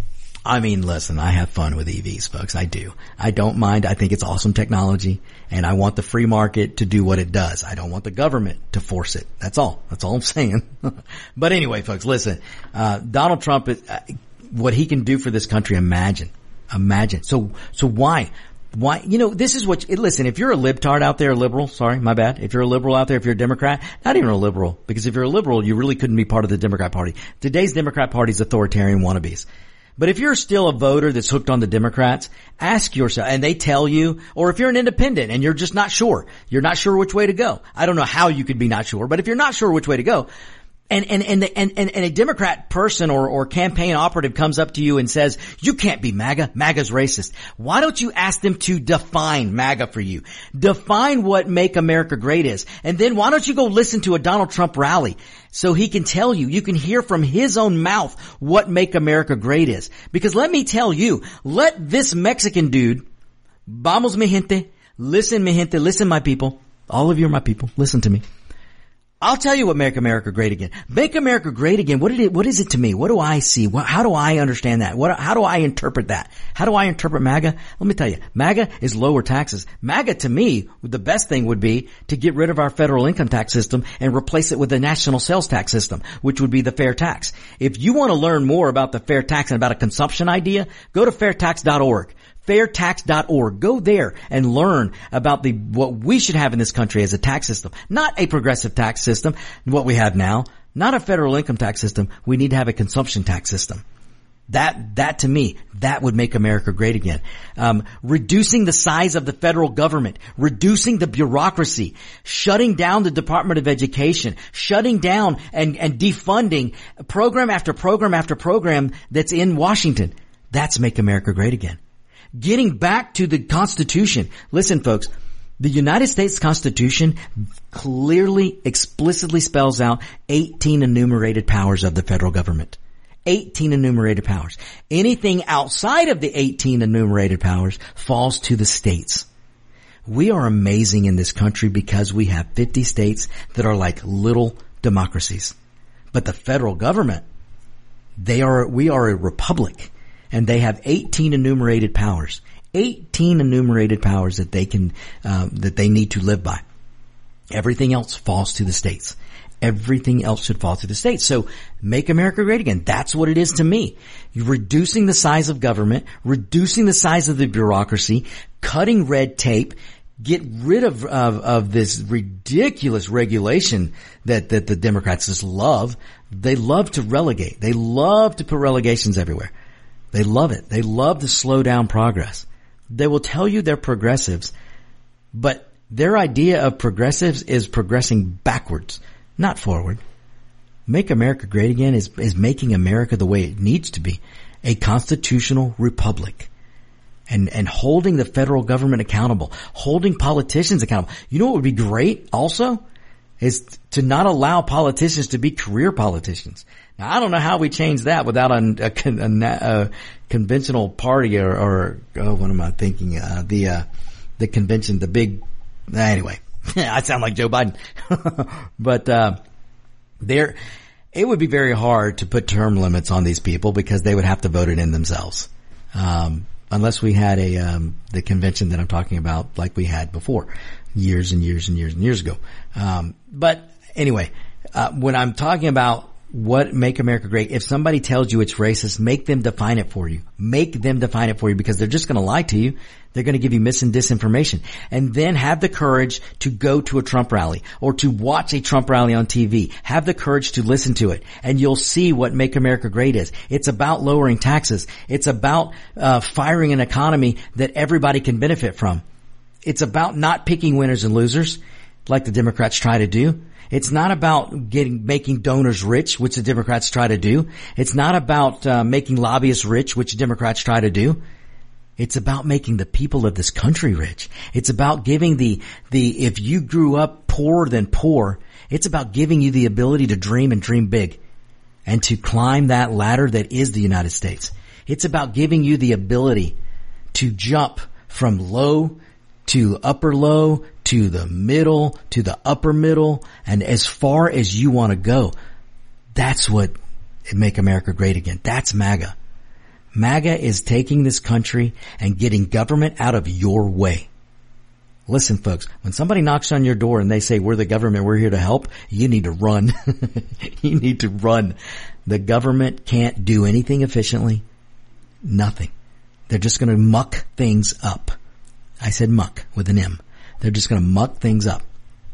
I mean, listen, I have fun with E Vs, folks. I do. I don't mind. I think it's awesome technology, and I want the free market to do what it does. I don't want the government to force it. That's all. That's all I'm saying. But anyway, folks, listen, uh, Donald Trump, uh, what he can do for this country, imagine. Imagine. So, so why? Why, you know, this is what, listen, if you're a libtard out there, a liberal, sorry, my bad. If you're a liberal out there, if you're a Democrat, not even a liberal, because if you're a liberal, you really couldn't be part of the Democrat Party. Today's Democrat Party is authoritarian wannabes. But if you're still a voter that's hooked on the Democrats, ask yourself, and they tell you, or if you're an independent and you're just not sure, you're not sure which way to go. I don't know how you could be not sure, but if you're not sure which way to go, and, and, and, the, and, and, and a Democrat person or, or campaign operative comes up to you and says, you can't be MAGA, MAGA's racist. Why don't you ask them to define MAGA for you? Define what Make America Great is. And then why don't you go listen to a Donald Trump rally so he can tell you, you can hear from his own mouth what Make America Great is. Because let me tell you, let this Mexican dude, vamos mi gente, listen mi gente, listen my people, all of you are my people, listen to me. I'll tell you what Make America Great Again. Make America Great Again. What did it, what is it to me? What do I see? What, how do I understand that? What, how do I interpret that? How do I interpret MAGA? Let me tell you, MAGA is lower taxes. MAGA to me, the best thing would be to get rid of our federal income tax system and replace it with a national sales tax system, which would be the fair tax. If you want to learn more about the fair tax and about a consumption idea, go to fair tax dot org. fair tax dot org. Go there and learn about the what we should have in this country as a tax system. Not a progressive tax system, what we have now. Not a federal income tax system. We need to have a consumption tax system. That, that to me, that would make America great again. Um, reducing the size of the federal government, reducing the bureaucracy, shutting down the Department of Education, shutting down and, and defunding program after program after program that's in Washington. That's Make America Great Again. Getting back to the Constitution. Listen, folks, the United States Constitution clearly, explicitly spells out eighteen enumerated powers of the federal government. eighteen enumerated powers. Anything outside of the eighteen enumerated powers falls to the states. We are amazing in this country because we have fifty states that are like little democracies. But the federal government, they are, we are a republic. And they have eighteen enumerated powers, eighteen enumerated powers that they can, uh, that they need to live by. Everything else falls to the states. Everything else should fall to the states. So Make America Great Again. That's what it is to me. You're reducing the size of government, reducing the size of the bureaucracy, cutting red tape, get rid of, of, of this ridiculous regulation that, that the Democrats just love. They love to relegate. They love to put relegations everywhere. They love it. They love to slow down progress. They will tell you they're progressives, but their idea of progressives is progressing backwards, not forward. Make America Great Again is, is making America the way it needs to be, a constitutional republic. And, and holding the federal government accountable, holding politicians accountable. You know what would be great also? Is to not allow politicians to be career politicians. Now, I don't know how we change that without a, a, a, a conventional party or, or, oh, what am I thinking? Uh, the, uh, the convention, the big, anyway, I sound like Joe Biden. But, uh, there, it would be very hard to put term limits on these people because they would have to vote it in themselves. Um, unless we had a, um, the convention that I'm talking about like we had before. Years and years and years and years ago. Um, but anyway, uh, when I'm talking about what Make America Great, if somebody tells you it's racist, make them define it for you. Make them define it for you because they're just going to lie to you. They're going to give you mis and disinformation. And then have the courage to go to a Trump rally or to watch a Trump rally on T V. Have the courage to listen to it and you'll see what Make America Great is. It's about lowering taxes. It's about, uh, firing an economy that everybody can benefit from. It's about not picking winners and losers like the Democrats try to do. It's not about getting, making donors rich, which the Democrats try to do. It's not about uh, making lobbyists rich, which the Democrats try to do. It's about making the people of this country rich. It's about giving the, the, if you grew up poor than poor, it's about giving you the ability to dream and dream big and to climb that ladder that is the United States. It's about giving you the ability to jump from low to upper low, to the middle, to the upper middle, and as far as you want to go. That's what Make America Great Again. That's MAGA. MAGA is taking this country and getting government out of your way. Listen, folks, when somebody knocks on your door and they say, we're the government, we're here to help, you need to run. You need to run. The government can't do anything efficiently. Nothing. They're just going to muck things up. I said muck with an M. They're just going to muck things up.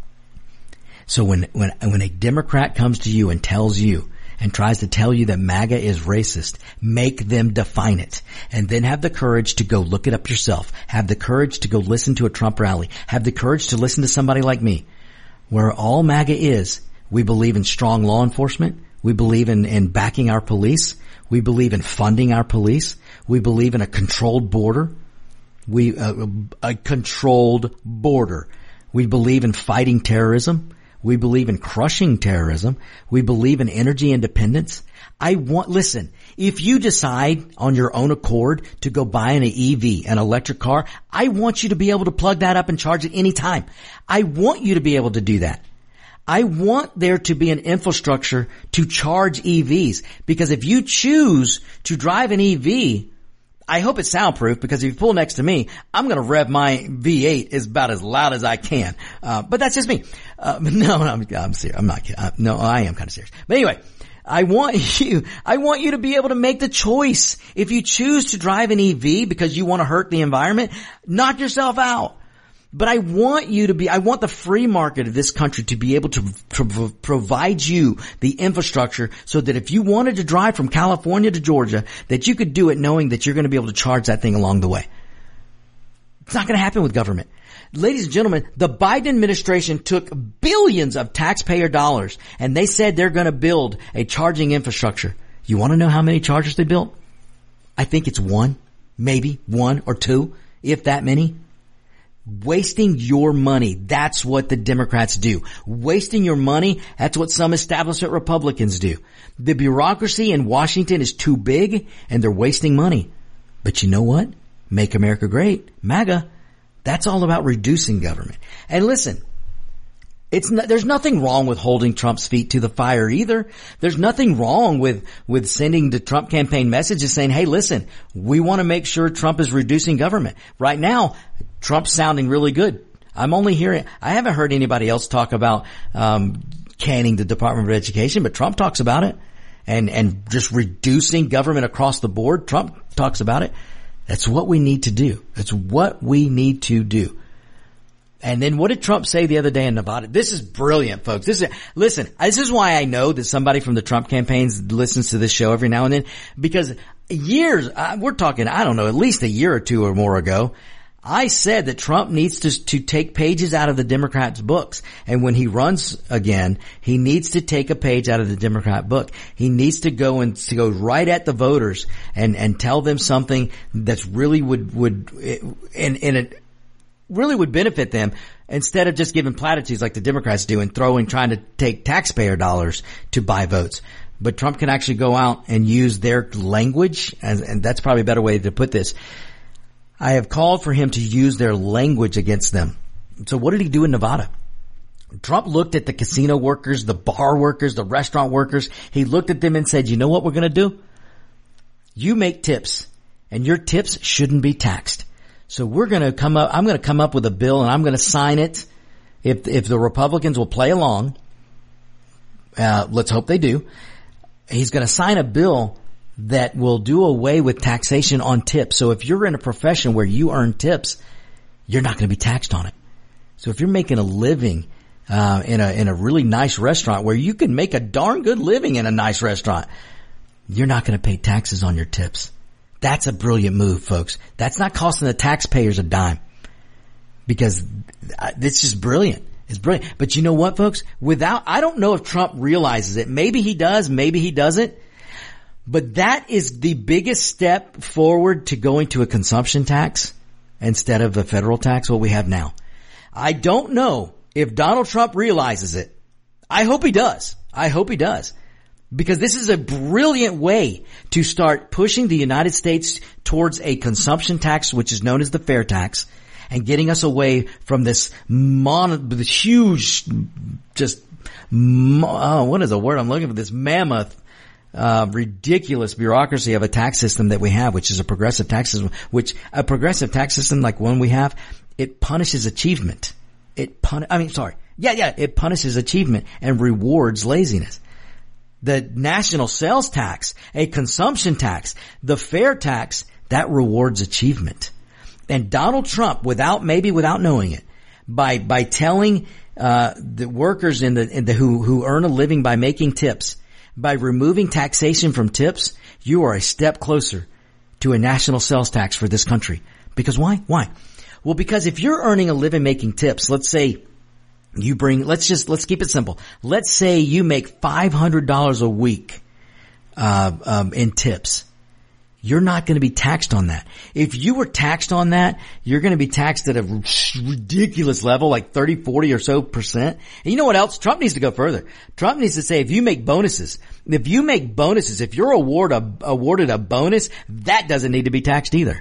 So when, when, when a Democrat comes to you and tells you and tries to tell you that MAGA is racist, make them define it. And then have the courage to go look it up yourself. Have the courage to go listen to a Trump rally. Have the courage to listen to somebody like me. Where all MAGA is, we believe in strong law enforcement. We believe in, in backing our police. We believe in funding our police. We believe in a controlled border. We, uh, a controlled border. We believe in fighting terrorism. We believe in crushing terrorism. We believe in energy independence. I want, listen, if you decide on your own accord to go buy an E V, an electric car, I want you to be able to plug that up and charge it anytime. I want you to be able to do that. I want there to be an infrastructure to charge E Vs, because if you choose to drive an E V, I hope it's soundproof, because if you pull next to me, I'm going to rev my V eight as about as loud as I can. Uh, but that's just me. Uh, no, I'm, I'm serious. I'm not kidding. Uh, no, I am kind of serious. But anyway, I want you, I want you to be able to make the choice. If you choose to drive an E V because you want to hurt the environment, knock yourself out. But I want you to be, I want the free market of this country to be able to, to provide you the infrastructure so that if you wanted to drive from California to Georgia, that you could do it knowing that you're going to be able to charge that thing along the way. It's not going to happen with government. Ladies and gentlemen, the Biden administration took billions of taxpayer dollars and they said they're going to build a charging infrastructure. You want to know how many chargers they built? I think it's one, maybe one or two, if that many. Wasting your money. That's what the Democrats do. Wasting your money. That's what some establishment Republicans do. The bureaucracy in Washington is too big and they're wasting money. But you know what? Make America Great. MAGA. That's all about reducing government. And listen, it's not, there's nothing wrong with holding Trump's feet to the fire either. There's nothing wrong with, with sending the Trump campaign messages saying, hey, listen, we want to make sure Trump is reducing government. Right now, Trump's sounding really good. I'm only hearing, I haven't heard anybody else talk about, um, canning the Department of Education, but Trump talks about it. And, and just reducing government across the board. Trump talks about it. That's what we need to do. That's what we need to do. And then what did Trump say the other day in Nevada? This is brilliant, folks. This is, listen, this is why I know that somebody from the Trump campaigns listens to this show every now and then, because years, uh, we're talking, I don't know, at least a year or two or more ago, I said that Trump needs to, to take pages out of the Democrats' books. And when he runs again, he needs to take a page out of the Democrat book. He needs to go and to go right at the voters and, and tell them something that's really would, would, and, and it really would benefit them, instead of just giving platitudes like the Democrats do and throwing, trying to take taxpayer dollars to buy votes. But Trump can actually go out and use their language, and, and that's probably a better way to put this. I have called for him to use their language against them. So what did he do in Nevada? Trump looked at the casino workers, the bar workers, the restaurant workers. He looked at them and said, you know what we're going to do? You make tips, and your tips shouldn't be taxed. So we're going to come up, I'm going to come up with a bill, and I'm going to sign it if, if the Republicans will play along. Uh, let's hope they do. He's going to sign a bill that will do away with taxation on tips. So if you're in a profession where you earn tips, you're not going to be taxed on it. So if you're making a living, uh, in a, in a really nice restaurant where you can make a darn good living in a nice restaurant, you're not going to pay taxes on your tips. That's a brilliant move, folks. That's not costing the taxpayers a dime, because it's just brilliant. It's brilliant. But you know what, folks? Without, I don't know if Trump realizes it. Maybe he does. Maybe he doesn't. But that is the biggest step forward to going to a consumption tax instead of a federal tax, what we have now. I don't know if Donald Trump realizes it. I hope he does. I hope he does. Because this is a brilliant way to start pushing the United States towards a consumption tax, which is known as the fair tax. and getting us away from this mon, this huge, just, oh, what is the word I'm looking for? This mammoth, uh, ridiculous bureaucracy of a tax system that we have, which is a progressive tax system, which a progressive tax system like one we have, it punishes achievement. It pun, I mean, sorry. Yeah, yeah, it punishes achievement and rewards laziness. The national sales tax, a consumption tax, the fair tax, that rewards achievement. And Donald Trump, without, maybe without knowing it, by, by telling, uh, the workers in the, in the, who, who earn a living by making tips, by removing taxation from tips, you are a step closer to a national sales tax for this country. Because why? Why? Well, because if you're earning a living making tips, let's say you bring, let's just, let's keep it simple. Let's say you make five hundred dollars a week, uh, um, in tips. You're not going to be taxed on that. If you were taxed on that, you're going to be taxed at a ridiculous level, like thirty, forty or so percent. And you know what else? Trump needs to go further. Trump needs to say if you make bonuses, if you make bonuses, if you're award a, awarded a bonus, that doesn't need to be taxed either.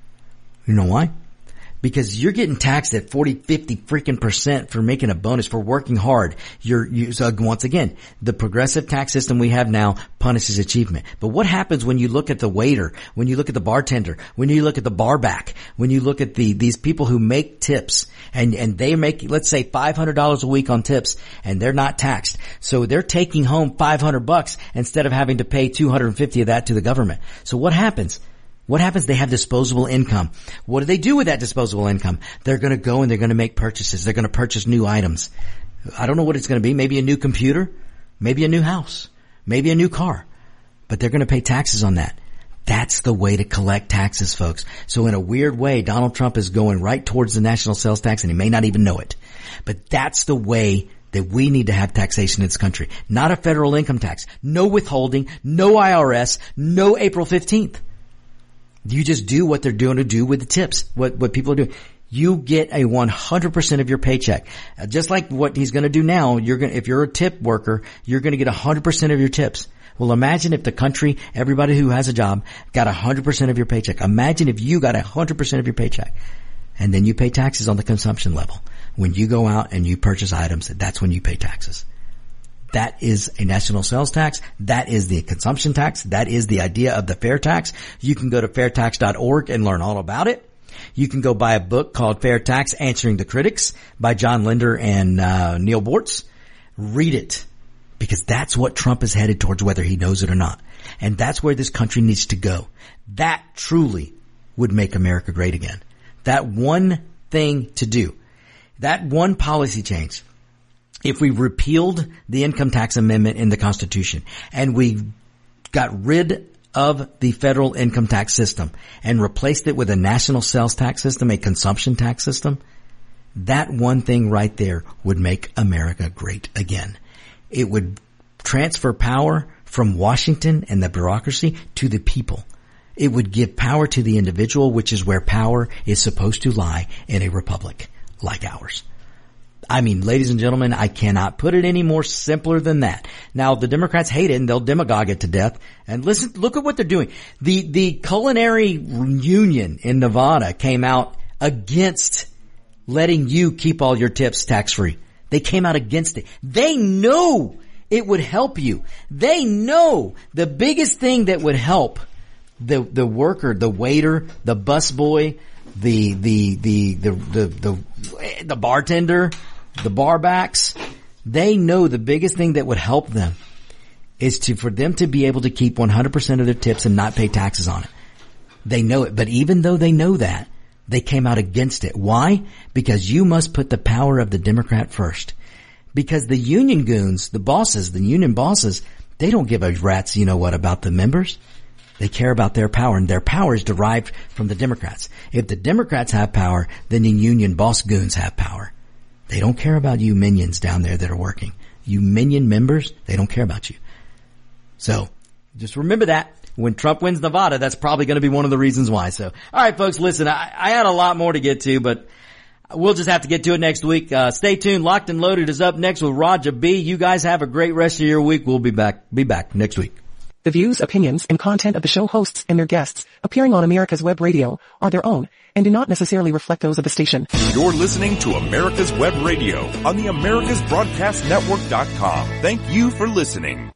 You know why? Because you're getting taxed at forty, fifty freaking percent for making a bonus, for working hard. You're, you, so once again, the progressive tax system we have now punishes achievement. But what happens when you look at the waiter, when you look at the bartender, when you look at the bar back, when you look at the, these people who make tips and, and they make, let's say five hundred dollars a week on tips and they're not taxed. So they're taking home five hundred bucks instead of having to pay two hundred fifty of that to the government. So what happens? What happens? They have disposable income. What do they do with that disposable income? They're going to go and they're going to make purchases. They're going to purchase new items. I don't know what it's going to be. Maybe a new computer, maybe a new house, maybe a new car, but they're going to pay taxes on that. That's the way to collect taxes, folks. So in a weird way, Donald Trump is going right towards the national sales tax and he may not even know it. But that's the way that we need to have taxation in this country. Not a federal income tax. No withholding, no I R S, no April fifteenth. You just do what they're doing to do with the tips, what, what people are doing. You get a one hundred percent of your paycheck. Uh, just like what he's going to do now, you're going to, if you're a tip worker, you're going to get one hundred percent of your tips. Well, imagine if the country, everybody who has a job got one hundred percent of your paycheck. Imagine if you got one hundred percent of your paycheck. And then you pay taxes on the consumption level. When you go out and you purchase items, that's when you pay taxes. That is a national sales tax. That is the consumption tax. That is the idea of the fair tax. You can go to fair tax dot org and learn all about it. You can go buy a book called Fair Tax, Answering the Critics by John Linder and uh, Neil Bortz. Read it, because that's what Trump is headed towards, whether he knows it or not. And that's where this country needs to go. That truly would make America great again. That one thing to do, that one policy change. If we repealed the income tax amendment in the Constitution and we got rid of the federal income tax system and replaced it with a national sales tax system, a consumption tax system, that one thing right there would make America great again. It would transfer power from Washington and the bureaucracy to the people. It would give power to the individual, which is where power is supposed to lie in a republic like ours. I mean, ladies and gentlemen, I cannot put it any more simpler than that. Now, the Democrats hate it and they'll demagogue it to death. And listen, look at what they're doing. The, the culinary union in Nevada came out against letting you keep all your tips tax-free. They came out against it. They know it would help you. They know the biggest thing that would help the, the worker, the waiter, the busboy, the, the, the, the, the, the, the bartender, the barbacks, they know the biggest thing that would help them is to, for them to be able to keep one hundred percent of their tips and not pay taxes on it. They know it. But even though they know that, they came out against it. Why? Because you must put the power of the Democrat first. Because the union goons, the bosses, the union bosses, they don't give a rat's you know what about the members. They care about their power, and their power is derived from the Democrats. If the Democrats have power, then the union boss goons have power. They don't care about you minions down there that are working. You minion members, they don't care about you. So, just remember that. When Trump wins Nevada, that's probably going to be one of the reasons why. So, alright folks, listen, I, I had a lot more to get to, but we'll just have to get to it next week. Uh, stay tuned. Locked and Loaded is up next with Roger B. You guys have a great rest of your week. We'll be back, be back next week. The views, opinions, and content of the show hosts and their guests appearing on America's Web Radio are their own and do not necessarily reflect those of the station. You're listening to America's Web Radio on the Americas Broadcast Network dot com. Thank you for listening.